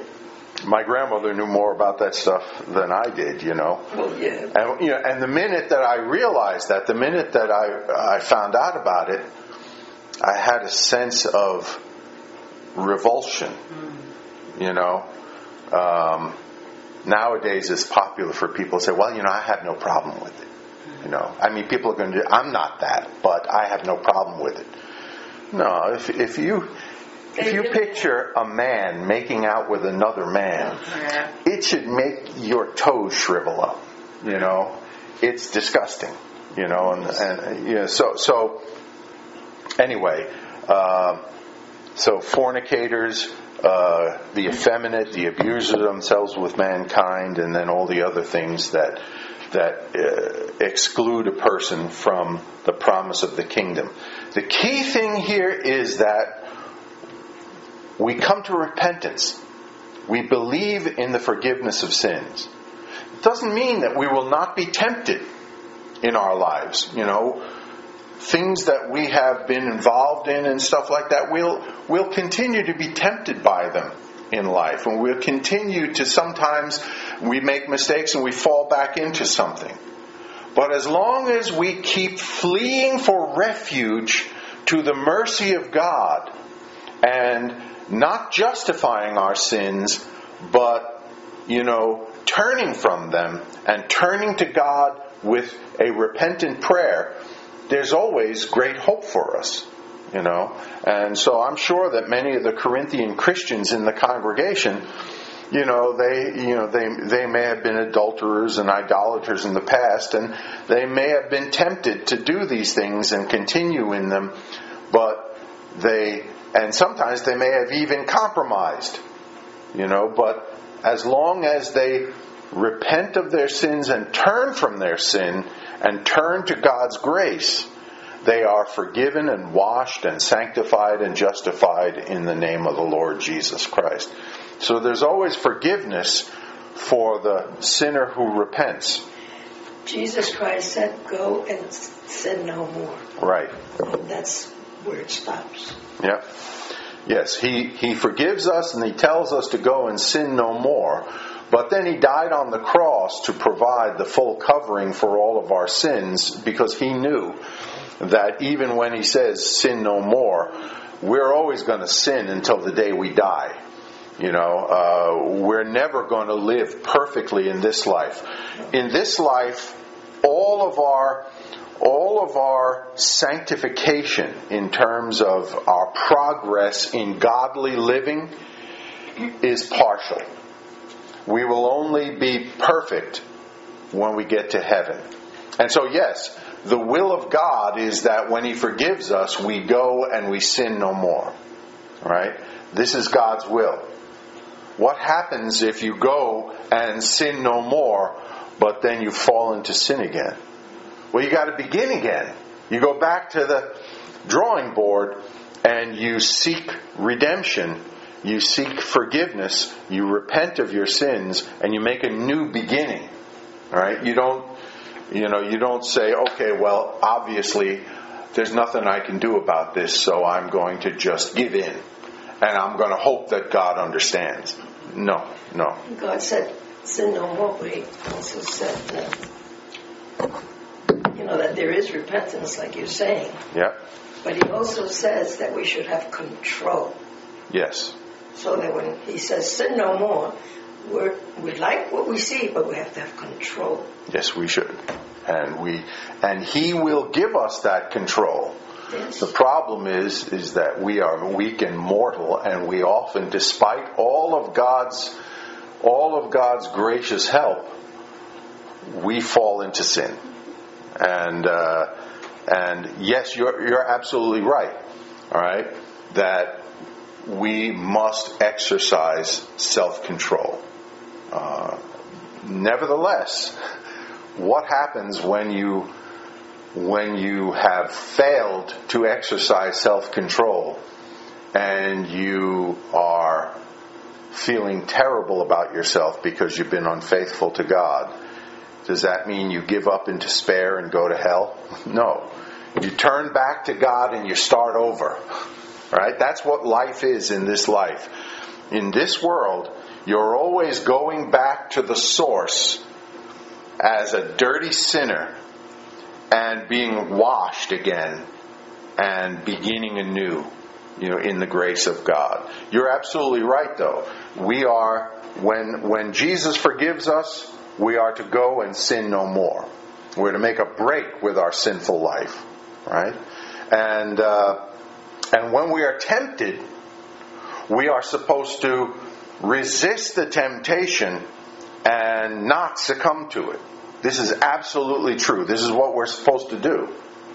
my grandmother knew more about that stuff than I did, you know. Well, yeah. And you know, and the minute that I realized that, the minute that I I found out about it, I had a sense of revulsion, you know. Um, nowadays it's popular for people to say, "Well, you know, I have no problem with it." You know, I mean, people are going to do, I'm not that, but I have no problem with it. No, if if you if you picture a man making out with another man, it should make your toes shrivel up. You know, it's disgusting. You know, and and you know, so so anyway, uh, so fornicators. Uh, the effeminate, the abusers of themselves with mankind, and then all the other things that that uh, exclude a person from the promise of the kingdom. The key thing here is that we come to repentance. We believe in the forgiveness of sins. It doesn't mean that we will not be tempted in our lives. You know, things that we have been involved in and stuff like that, we'll we'll continue to be tempted by them in life, and we'll continue to, sometimes we make mistakes and we fall back into something. But as long as we keep fleeing for refuge to the mercy of God and not justifying our sins, but, you know, turning from them and turning to God with a repentant prayer, there's always great hope for us, you know. And so I'm sure that many of the Corinthian Christians in the congregation, you know, they, you know, they, they may have been adulterers and idolaters in the past, and they may have been tempted to do these things and continue in them, but they, and sometimes they may have even compromised, you know, but as long as they repent of their sins and turn from their sin and turn to God's grace, they are forgiven and washed and sanctified and justified in the name of the Lord Jesus Christ. So there's always forgiveness for the sinner who repents. Jesus Christ said, go and sin no more. Right. And that's where it stops. Yeah. Yes, he, he forgives us and he tells us to go and sin no more. But then he died on the cross to provide the full covering for all of our sins, because he knew that even when he says sin no more, we're always going to sin until the day we die. You know, uh, we're never going to live perfectly in this life. In this life, all of our all of our sanctification in terms of our progress in godly living is partial. We will only be perfect when we get to heaven. And so, yes, the will of God is that when he forgives us, we go and we sin no more. Right? This is God's will. What happens if you go and sin no more, but then you fall into sin again? Well, you got to begin again. You go back to the drawing board and you seek redemption. You seek forgiveness. You repent of your sins and you make a new beginning. All right? You don't, you know, you don't say, okay, well, obviously there's nothing I can do about this, so I'm going to just give in. And I'm going to hope that God understands. No, no. God said, sin no more, but he also said that, you know, that there is repentance, like you're saying. Yeah. But he also says that we should have control. Yes. So that when he says sin no more, we're, we like what we see, but we have to have control. Yes, we should. And we, and he will give us that control. Yes. The problem is, is that we are weak and mortal, and we often, despite all of God's, all of God's gracious help, we fall into sin. And uh, and yes, you're you're absolutely right. All right, that we must exercise self-control. Uh, nevertheless, what happens when you when you have failed to exercise self-control and you are feeling terrible about yourself because you've been unfaithful to God? Does that mean you give up in despair and go to hell? No. You turn back to God and you start over. Right? That's what life is in this life. In this world, you're always going back to the source as a dirty sinner and being washed again and beginning anew, you know, in the grace of God. You're absolutely right, though. We are, when when Jesus forgives us, we are to go and sin no more. We're to make a break with our sinful life, right? And uh, and when we are tempted, we are supposed to resist the temptation and not succumb to it. This is absolutely true. This is what we're supposed to do.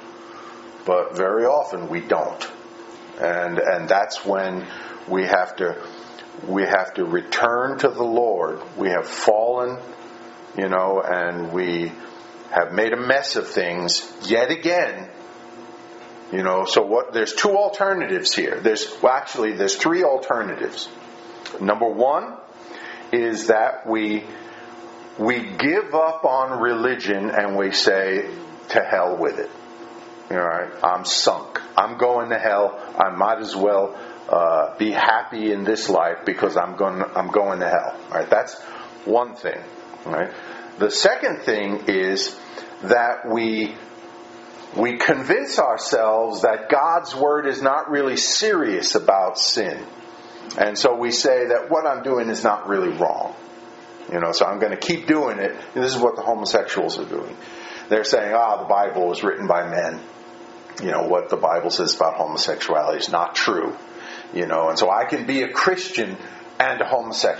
But very often we don't. And and that's when we have to we have to return to the Lord. We have fallen, you know, and we have made a mess of things yet again. You know, so what there's two alternatives here. There's well actually there's three alternatives. Number one is that we we give up on religion and we say, to hell with it. All right, I'm sunk. I'm going to hell. I might as well uh, be happy in this life because I'm going. I'm going to hell. All right, that's one thing. All right. The second thing is that we we convince ourselves that God's word is not really serious about sin, and so we say that what I'm doing is not really wrong. You know, so I'm going to keep doing it. And this is what the homosexuals are doing. They're saying, ah, the Bible was written by men. You know, what the Bible says about homosexuality is not true. You know, and so I can be a Christian and a homosexual.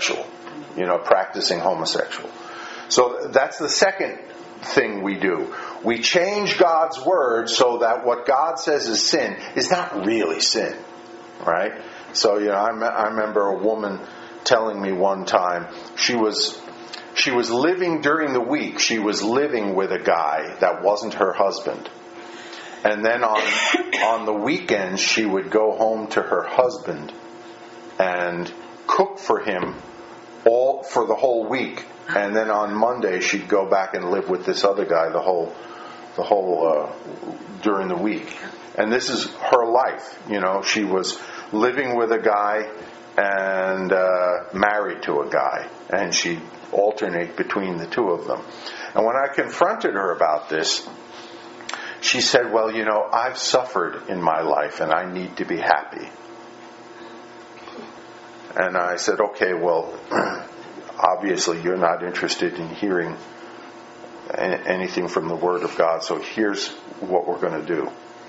you know, practicing homosexual. So that's the second thing we do. We change God's word so that what God says is sin is not really sin, right? So, you know, I, me- I remember a woman telling me one time she was she was living during the week. She was living with a guy that wasn't her husband, and then on on the weekends she would go home to her husband and cook for him all for the whole week, and then on Monday she'd go back and live with this other guy the whole the whole uh, during the week. And this is her life. You know, she was living with a guy and uh, married to a guy, and she'd alternate between the two of them. And when I confronted her about this, she said, well, you know, I've suffered in my life and I need to be happy. And I said, okay, well, obviously you're not interested in hearing anything from the Word of God, so here's what we're going to do.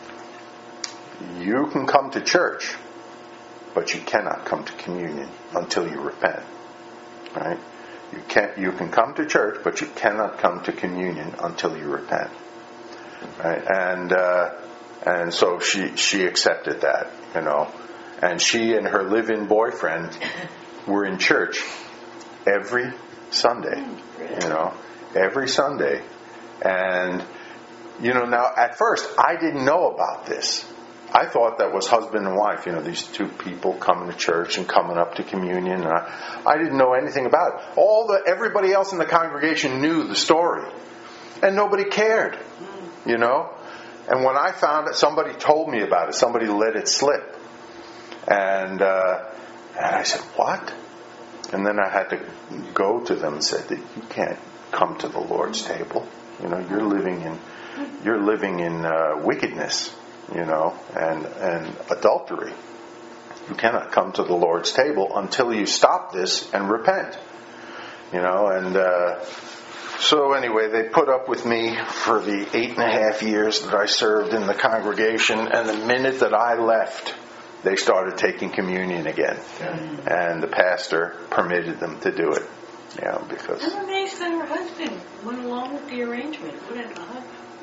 You can come to church, but you cannot come to communion until you repent. Right? You can't. You can come to church, but you cannot come to communion until you repent. Right? And uh, and so she she accepted that, you know, and she and her live-in boyfriend were in church every Sunday, you know, every Sunday, and you know, now at first I didn't know about this. I thought that was husband and wife, you know, these two people coming to church and coming up to communion. And I, I didn't know anything about it. All the everybody else in the congregation knew the story, and nobody cared, you know. And when I found it, somebody told me about it. Somebody let it slip, and uh, and I said, "What?" And then I had to go to them and said that you can't come to the Lord's table. You know, you're living in you're living in uh, wickedness. You know, and and adultery. You cannot come to the Lord's table until you stop this and repent. You know, and uh, so anyway, they put up with me for the eight and a half years that I served in the congregation, and the minute that I left, they started taking communion again, and the pastor permitted them to do it. You know, because I'm amazed that her husband went along with the arrangement. Wouldn't I?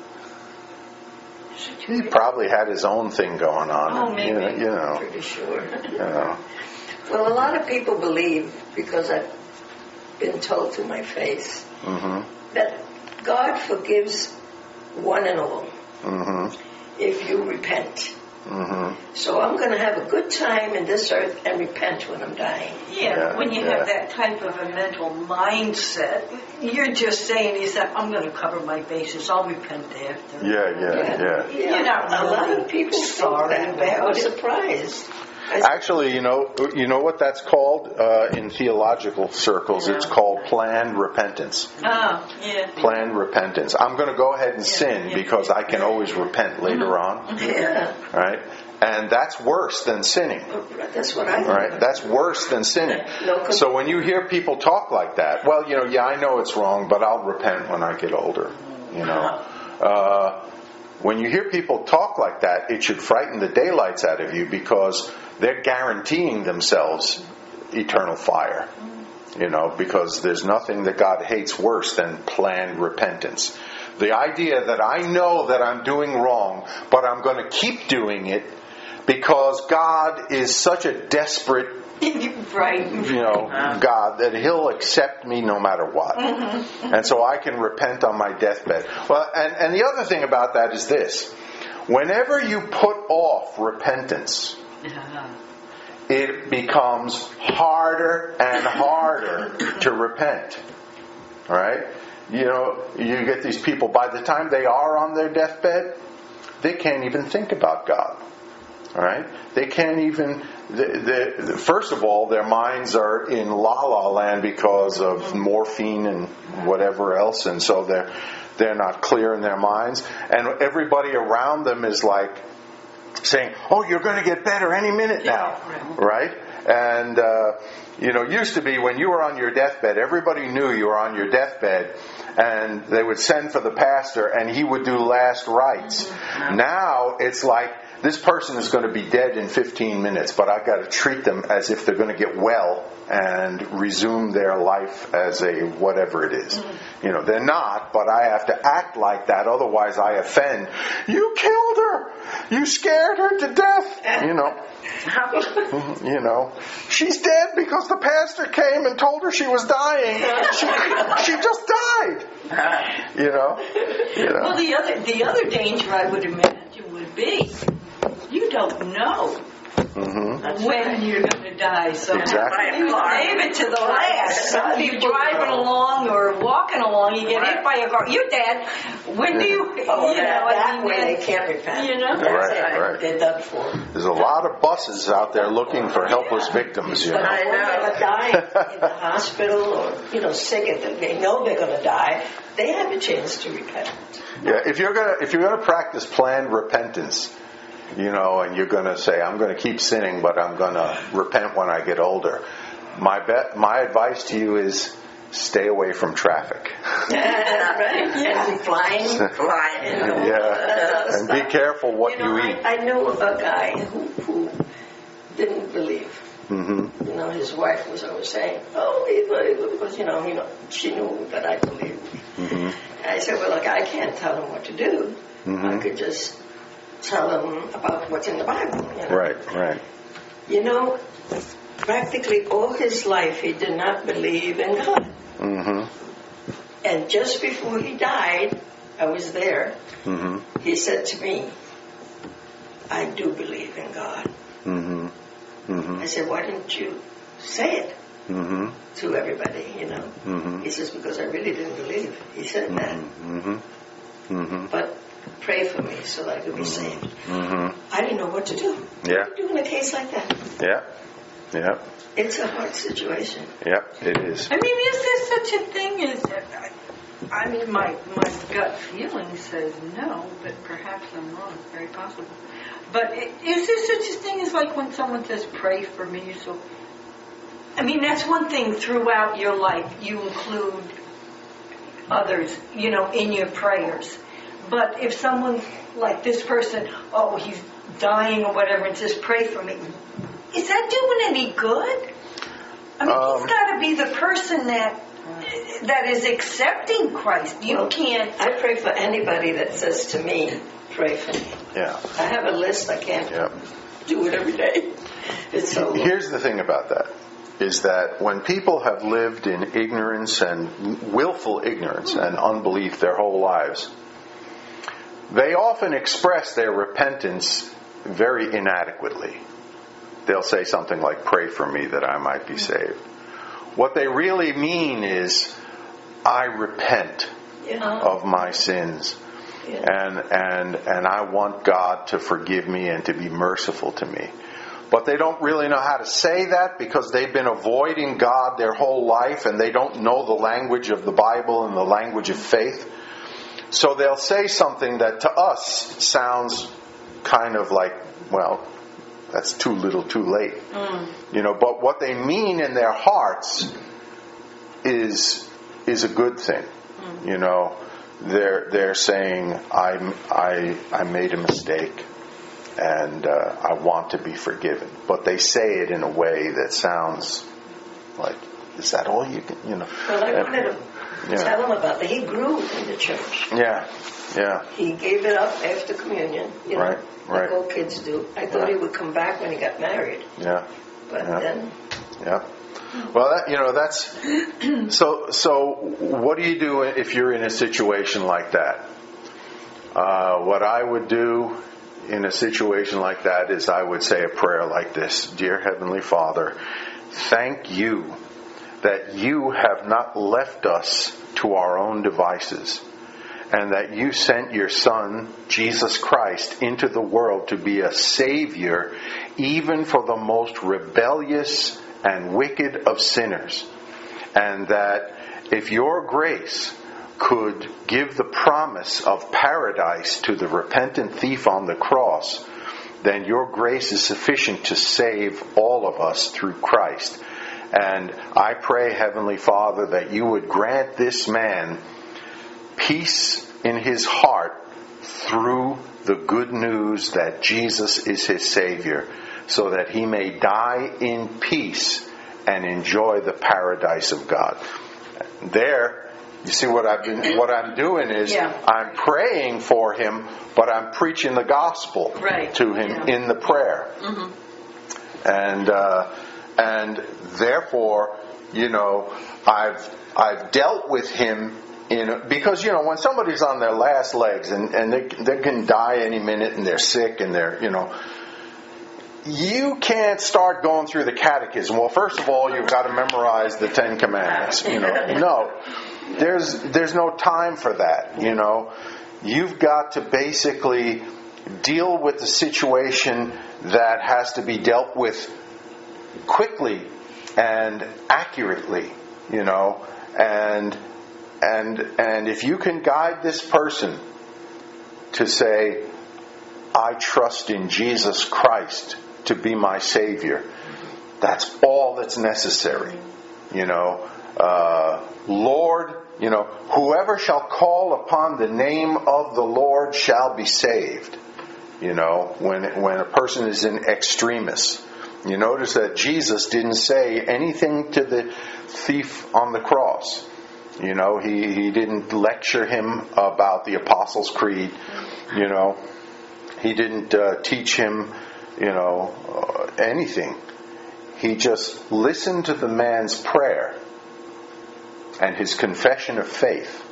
he probably had his own thing going on. Oh, maybe. You know, you know, Pretty sure. you know. Well, a lot of people believe, because I've been told to my face, Mm-hmm. that God forgives one and all Mm-hmm. if you repent. Mm-hmm. So I'm going to have a good time in this earth and repent when I'm dying. Yeah, Yeah, when you yeah. have that type of a mental mindset, you're just saying to yourself, I'm going to cover my bases. I'll repent after. Yeah, yeah, yeah. You're not a lot really of people sorry think that. I about was it. surprised. I Actually, you know, you know what that's called uh, in theological circles? It's called planned repentance. Oh, yeah. Planned repentance. I'm going to go ahead and sin yeah. because I can always repent later on, Yeah, right? And that's worse than sinning, that's what I right? That's worse than sinning. No, 'cause- So when you hear people talk like that, well, you know, yeah, I know it's wrong, but I'll repent when I get older, you know. Uh, when you hear people talk like that, it should frighten the daylights out of you because they're guaranteeing themselves eternal fire, you know, because there's nothing that God hates worse than planned repentance. The idea that I know that I'm doing wrong, but I'm going to keep doing it because God is such a desperate, Right. you know, God that He'll accept me no matter what. And so I can repent on my deathbed. Well, and, and the other thing about that is this. Whenever you put off repentance, it becomes harder and harder to repent. All right? You know, you get these people, by the time they are on their deathbed, they can't even think about God. All right? They can't even, the, the, first of all, their minds are in la-la land because of morphine and whatever else, and so they're, they're not clear in their minds. And everybody around them is like saying, oh, you're going to get better any minute now. Right? And, uh, you know, it used to be when you were on your deathbed, everybody knew you were on your deathbed, and they would send for the pastor, and he would do last rites. Mm-hmm. Now it's like, this person is going to be dead in fifteen minutes, but I've got to treat them as if they're going to get well and resume their life as a whatever it is. You know, they're not, but I have to act like that, otherwise I offend. You killed her! You scared her to death! You know. You know, she's dead because the pastor came and told her she was dying. She, she just died. You know, you know. Well, the other the other danger I would imagine would be you don't know Mm-hmm. when you're going to die. So Exactly. you save it to the last. So if you're driving along or walking along, you get hit by a car. You're dead. When do you? Oh, you that, know, I that mean, way they can't repent. You know? That's Right, it. right. They're done for. There's a lot of buses out there looking for helpless victims. You But know. when they're going to die in the hospital or, you know, sick and they know they're going to die, they have a chance to repent. Yeah, if you're gonna if you're gonna practice planned repentance, you know, and you're gonna say, I'm gonna keep sinning, but I'm gonna repent when I get older. My bet, my advice to you is stay away from traffic. Right? Yeah. And be flying, flying. Yeah, and be careful what you know, you eat. I, I know of a guy who, who didn't believe. Mm-hmm. You know, his wife was always saying, "Oh, he believed," because you know, you know, she knew that I believed. Mm-hmm. I said, "Well, look, I can't tell him what to do. Mm-hmm. I could just tell him about what's in the Bible." You know? Right, right. You know, practically all his life he did not believe in God. Mm-hmm. And just before he died, I was there. Mm-hmm. He said to me, "I do believe in God." Mm-hmm. Mm-hmm. I said, "Why didn't you say it Mm-hmm. to everybody, you know?" Mm-hmm. He says, "Because I really didn't believe." He said that. Mm-hmm. Mm-hmm. But pray for me so that I could be saved. Mm-hmm. I didn't know what to do. Yeah. What do you do in a case like that? Yeah. Yeah. It's a hard situation. Yeah. It is. I mean, is there such a thing as? I mean, my my gut feeling says no, but perhaps I'm wrong. Very possible. But is there such a thing as like when someone says, "Pray for me"? So, I mean, that's one thing. Throughout your life, you include others, you know, in your prayers. But if someone like this person, oh, he's dying or whatever, and says, "Pray for me," is that doing any good? I mean, Um, he's got to be the person that that is accepting Christ. You Well, can't. I pray for anybody that says to me, "Pray for me." Yeah. I have a list. I can't Yeah. do it every day. It's so long. Here's the thing about that, is that when people have lived in ignorance and willful ignorance and unbelief their whole lives, they often express their repentance very inadequately. They'll say something like, "Pray for me that I might be saved." What they really mean is, "I repent Yeah. of my sins. Yeah. And and and I want God to forgive me and to be merciful to me." But they don't really know how to say that because they've been avoiding God their whole life and they don't know the language of the Bible and the language of faith. So they'll say something that to us sounds kind of like, well, that's too little too late. Mm. You know, but what they mean in their hearts is is a good thing. Mm. You know, they're they're saying, I I I made a mistake, and uh, I want to be forgiven. But they say it in a way that sounds like, is that all you can? You know. Well, I wanted to Yeah. tell him about that. He grew in the church. Yeah. Yeah. He gave it up after communion. You know, Right, right. like all kids do. I thought Yeah. he would come back when he got married, Yeah. but Yeah. then Yeah. Well, that, you know, that's so. So, what do you do if you're in a situation like that? Uh, what I would do in a situation like that is I would say a prayer like this: "Dear Heavenly Father, thank you that you have not left us to our own devices, and that you sent your Son, Jesus Christ, into the world to be a Savior even for the most rebellious and wicked of sinners. And that if your grace could give the promise of paradise to the repentant thief on the cross, then your grace is sufficient to save all of us through Christ. And I pray, Heavenly Father, that you would grant this man peace in his heart through the good news that Jesus is his Savior, so that he may die in peace and enjoy the paradise of God. There, you see what I've been, what I'm doing is Yeah. I'm praying for him, but I'm preaching the gospel Right. to him Yeah. in the prayer. Mm-hmm. And uh, and therefore, you know, I've I've dealt with him in because you know when somebody's on their last legs and and they they can die any minute and they're sick and they're you know. You can't start going through the catechism. Well, first of all, you've got to memorize the Ten Commandments. You know, no, there's there's no time for that. You know, you've got to basically deal with the situation that has to be dealt with quickly and accurately. You know, and and and if you can guide this person to say, I trust in Jesus Christ to be my Savior. That's all that's necessary. You know, uh, Lord, you know, whoever shall call upon the name of the Lord shall be saved. You know, when when a person is in extremis. You notice that Jesus didn't say anything to the thief on the cross. You know, he, he didn't lecture him about the Apostles' Creed. You know, he didn't uh, teach him, you know, uh, anything. He just listened to the man's prayer and his confession of faith.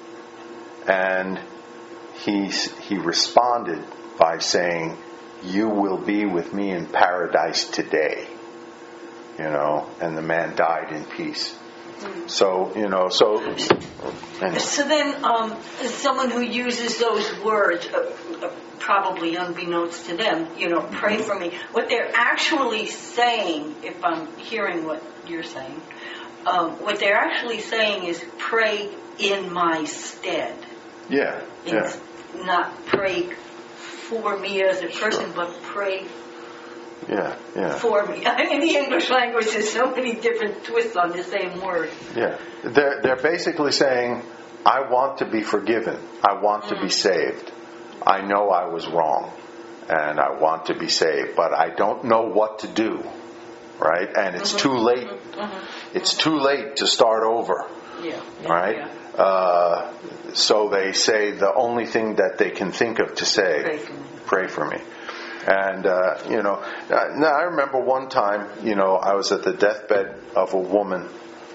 And he, he responded by saying, you will be with me in paradise today. You know, and the man died in peace. So, you know, so... Anyway. So then, um, someone who uses those words, uh, uh, probably unbeknownst to them, you know, pray for me. What they're actually saying, if I'm hearing what you're saying, um, what they're actually saying is pray in my stead. Yeah, yeah. It's not pray for me as a person, but pray Yeah, yeah. for me. I mean, the English language has so many different twists on the same word. Yeah. They're, they're basically saying, I want to be forgiven. I want mm. to be saved. I know I was wrong. And I want to be saved. But I don't know what to do. Right? And it's mm-hmm. too late. Mm-hmm. It's too late to start over. Yeah. Right? Yeah. Uh, so they say the only thing that they can think of to say, pray for me. Pray for me. And, uh, you know, now I remember one time, you know, I was at the deathbed of a woman,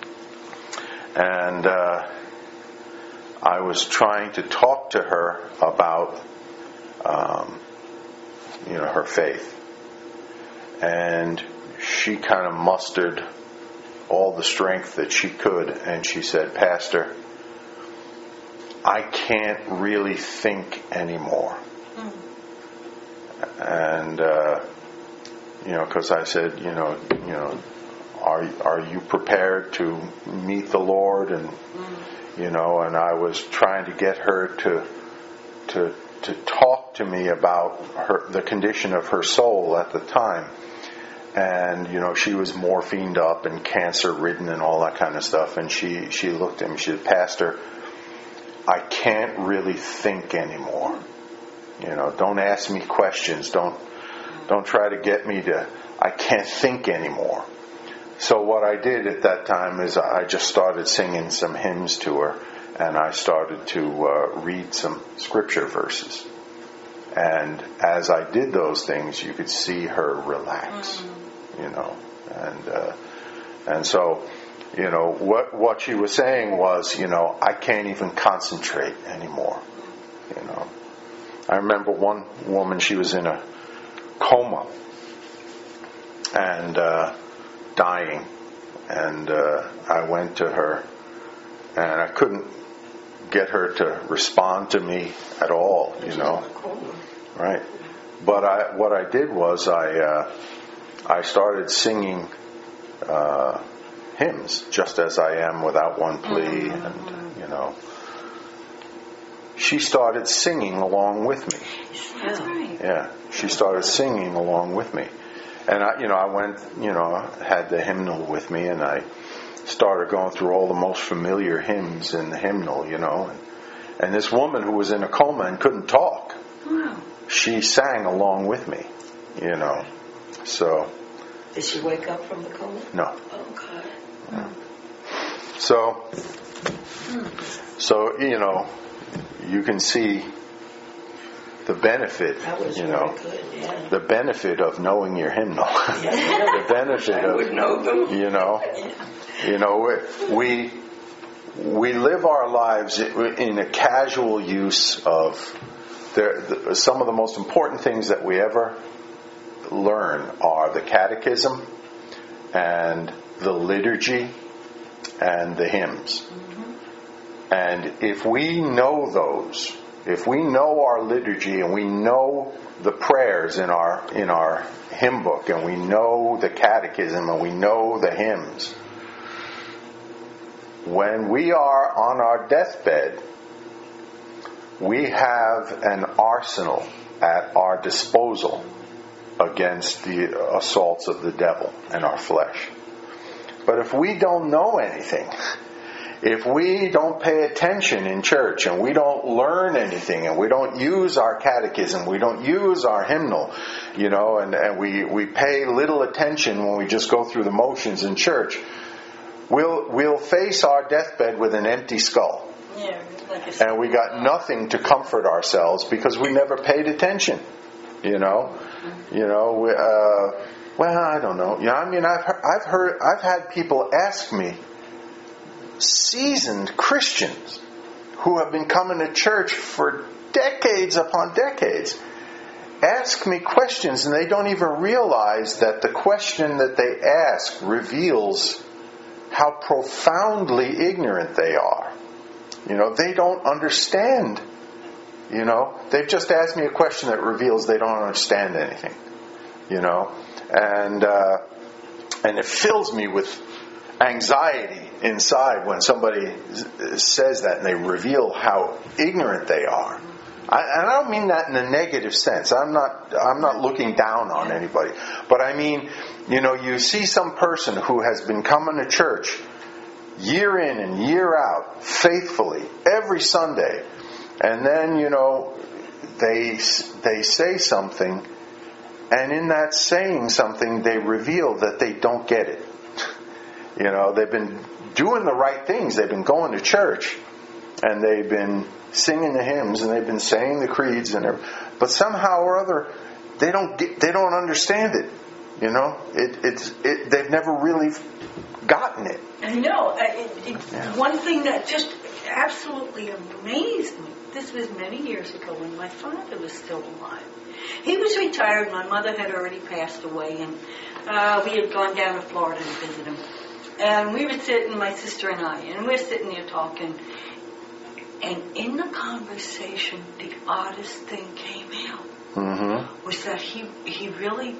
and uh, I was trying to talk to her about, um, you know, her faith. And she kind of mustered all the strength that she could, and she said, Pastor, I can't really think anymore. Mm. And, uh, you know, because I said, you know, you know, are are you prepared to meet the Lord? And, mm. you know, and I was trying to get her to to to talk to me about her the condition of her soul at the time. And, you know, she was morphined up and cancer-ridden and all that kind of stuff. And she, she looked at me, she said, Pastor, I can't really think anymore. You know, don't ask me questions. Don't don't try to get me to, I can't think anymore. So what I did at that time is I just started singing some hymns to her, and I started to uh, read some scripture verses. And as I did those things, you could see her relax, mm. you know. And uh, and so, you know, what what she was saying was, you know, I can't even concentrate anymore, you know. I remember one woman, she was in a coma and uh, dying. And uh, I went to her, and I couldn't get her to respond to me at all, you know. Right. But I, what I did was I, uh, I started singing uh, hymns, Just As I Am, Without One Plea, and, you know. She started singing along with me. That's right. Yeah, she started singing along with me. And, I, you know, I went, you know, had the hymnal with me, and I started going through all the most familiar hymns in the hymnal, you know. And, and this woman who was in a coma and couldn't talk, wow. she sang along with me, you know. So, Did she wake up from the coma? No. Oh, God. Yeah. So, so you know, you can see the benefit, That was you very know, good, yeah. the benefit of knowing your hymnal. Yeah. The benefit I of, would know them. you know, you know, we we live our lives in a casual use of the, some of the most important things that we ever learn are the catechism and the liturgy and the hymns. Mm-hmm. And if we know those, if we know our liturgy and we know the prayers in our in our hymn book and we know the catechism and we know the hymns, when we are on our deathbed, we have an arsenal at our disposal against the assaults of the devil and our flesh. But if we don't know anything, if we don't pay attention in church and we don't learn anything and we don't use our catechism, we don't use our hymnal, you know, and, and we, we pay little attention when we just go through the motions in church, we'll we'll face our deathbed with an empty skull. Yeah, like a and we got nothing to comfort ourselves because we never paid attention, you know. You know, we, uh, well, I don't know. Yeah, I mean, I've I've heard I've had people ask me, seasoned Christians who have been coming to church for decades upon decades, ask me questions, and they don't even realize that the question that they ask reveals how profoundly ignorant they are. You know, they don't understand. You know, they've just asked me a question that reveals they don't understand anything. You know, and uh, and it fills me with anxiety inside when somebody says that and they reveal how ignorant they are. I, and I don't mean that in a negative sense. I'm not. I'm not looking down on anybody. But I mean, you know, you see some person who has been coming to church year in and year out, faithfully, every Sunday, and then, you know, they they say something, and in that saying something, they reveal that they don't get it. You know, they've been doing the right things. They've been going to church, and they've been singing the hymns, and they've been saying the creeds, and everything, but somehow or other, they don't get, they don't understand it. You know, it, it's it, they've never really gotten it. I know. It, it, Yeah. One thing that just absolutely amazed me, this was many years ago when my father was still alive. He was retired. My mother had already passed away, and uh, we had gone down to Florida to visit him. And we were sitting, my sister and I, and we we're sitting there talking. And in the conversation, the oddest thing came out. Mm-hmm. Was that he he really...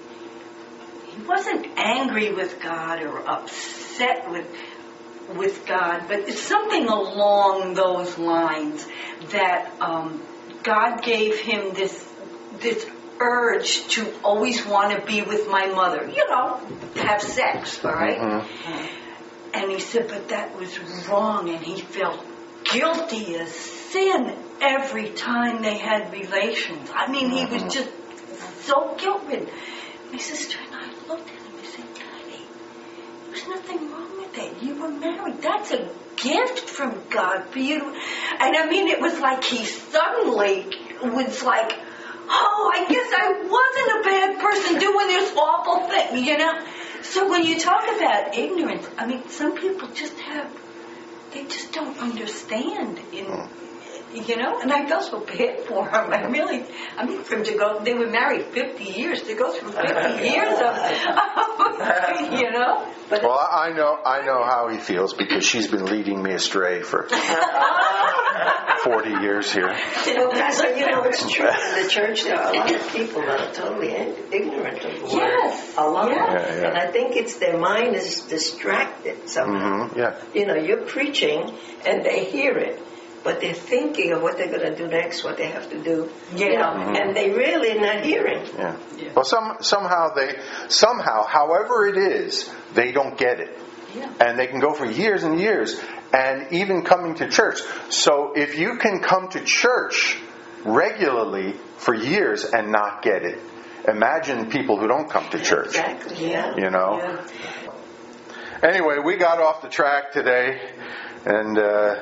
He wasn't angry with God or upset with with God, but it's something along those lines that um, God gave him this this urge to always want to be with my mother, you know, to have sex, all right? Mm-hmm. And he said, but that was wrong, and he felt guilty as sin every time they had relations. I mean, he was just so guilt-ridden. My sister and I looked at him and said, Daddy, there's nothing wrong with that. You were married. That's a gift from God for you. And I mean, it was like he suddenly was like, oh, I guess I wasn't a bad person doing this awful thing, you know? So when you talk about ignorance, I mean, some people just have, they just don't understand in... You know, and I felt so bad for him. I really, I mean, for him to go, they were married fifty years, to go through fifty years of, of you know. But well, I know, I know how he feels because she's been leading me astray for forty years here. You know, Pastor, you know, it's true. In the church, there are a lot of people that are totally ignorant of the word. Yes. A lot. Yes. Yeah, yeah. And I think it's their mind is distracted somehow. Mm-hmm. Yeah. You know, you're preaching and they hear it, but they're thinking of what they're going to do next, what they have to do. Yeah. You know, Mm-hmm. and they really not hearing. Yeah. Yeah. Well, some somehow they somehow, however it is, they don't get it, yeah. and they can go for years and years, and even coming to church. So if you can come to church regularly for years and not get it, imagine people who don't come to church. Exactly, yeah. You know? Yeah. Anyway, we got off the track today, and uh,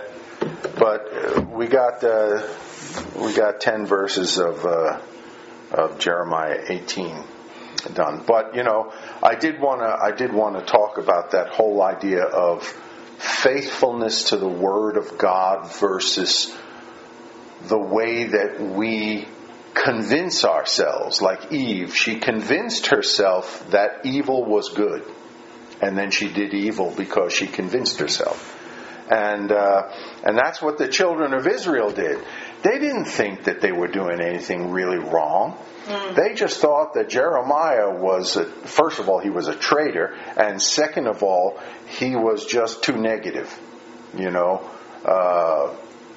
but we got uh, we got ten verses of uh, of Jeremiah eighteen done. But you know, I did want to I did want to talk about that whole idea of faithfulness to the Word of God versus the way that we convince ourselves. Like Eve, she convinced herself that evil was good, and then she did evil because she convinced herself. And uh, and that's what the children of Israel did. They didn't think that they were doing anything really wrong. Mm. They just thought that Jeremiah was, a, first of all, he was a traitor, and second of all, he was just too negative. You know, uh,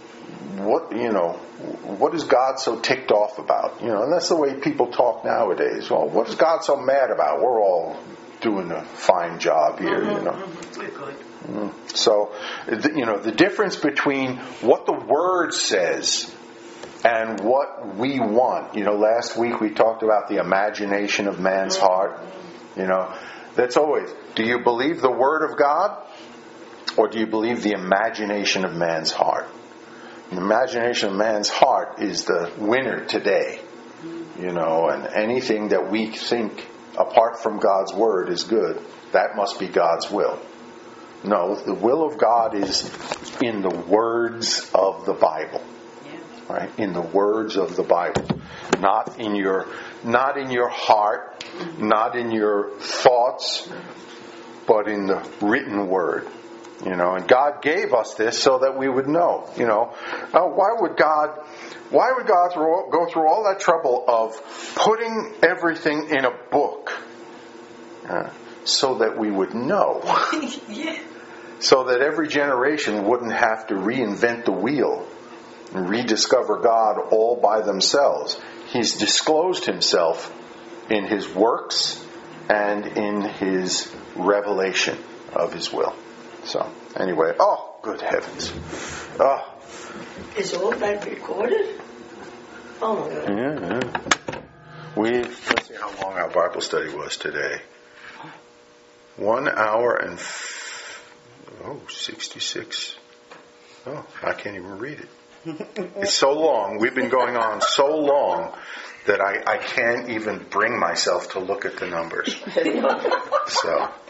what you know, what is God so ticked off about? You know, and that's the way people talk nowadays. Well, what is God so mad about? We're all doing a fine job here. Mm-hmm, you know, mm-hmm. We're good. So, you know, the difference between what the Word says and what we want. You know, last week we talked about the imagination of man's heart. You know, that's always, do you believe the Word of God, or do you believe the imagination of man's heart? The imagination of man's heart is the winner today. You know, and anything that we think apart from God's Word is good, that must be God's will. No, the will of God is in the words of the Bible, right? In the words of the Bible, not in your, not in your heart, not in your thoughts, but in the written word. You know, and God gave us this so that we would know. You know, uh, why would God, why would God throw, go through all that trouble of putting everything in a book? Uh, so that we would know. Yeah. So that every generation wouldn't have to reinvent the wheel and rediscover God all by themselves. He's disclosed himself in his works and in his revelation of his will. So, anyway, oh, good heavens. Oh. Is all that recorded? Oh my God. Yeah, yeah. We, let's see how long our Bible study was today. One hour and, f- oh, sixty-six. Oh, I can't even read it. It's so long. We've been going on so long that I, I can't even bring myself to look at the numbers. So.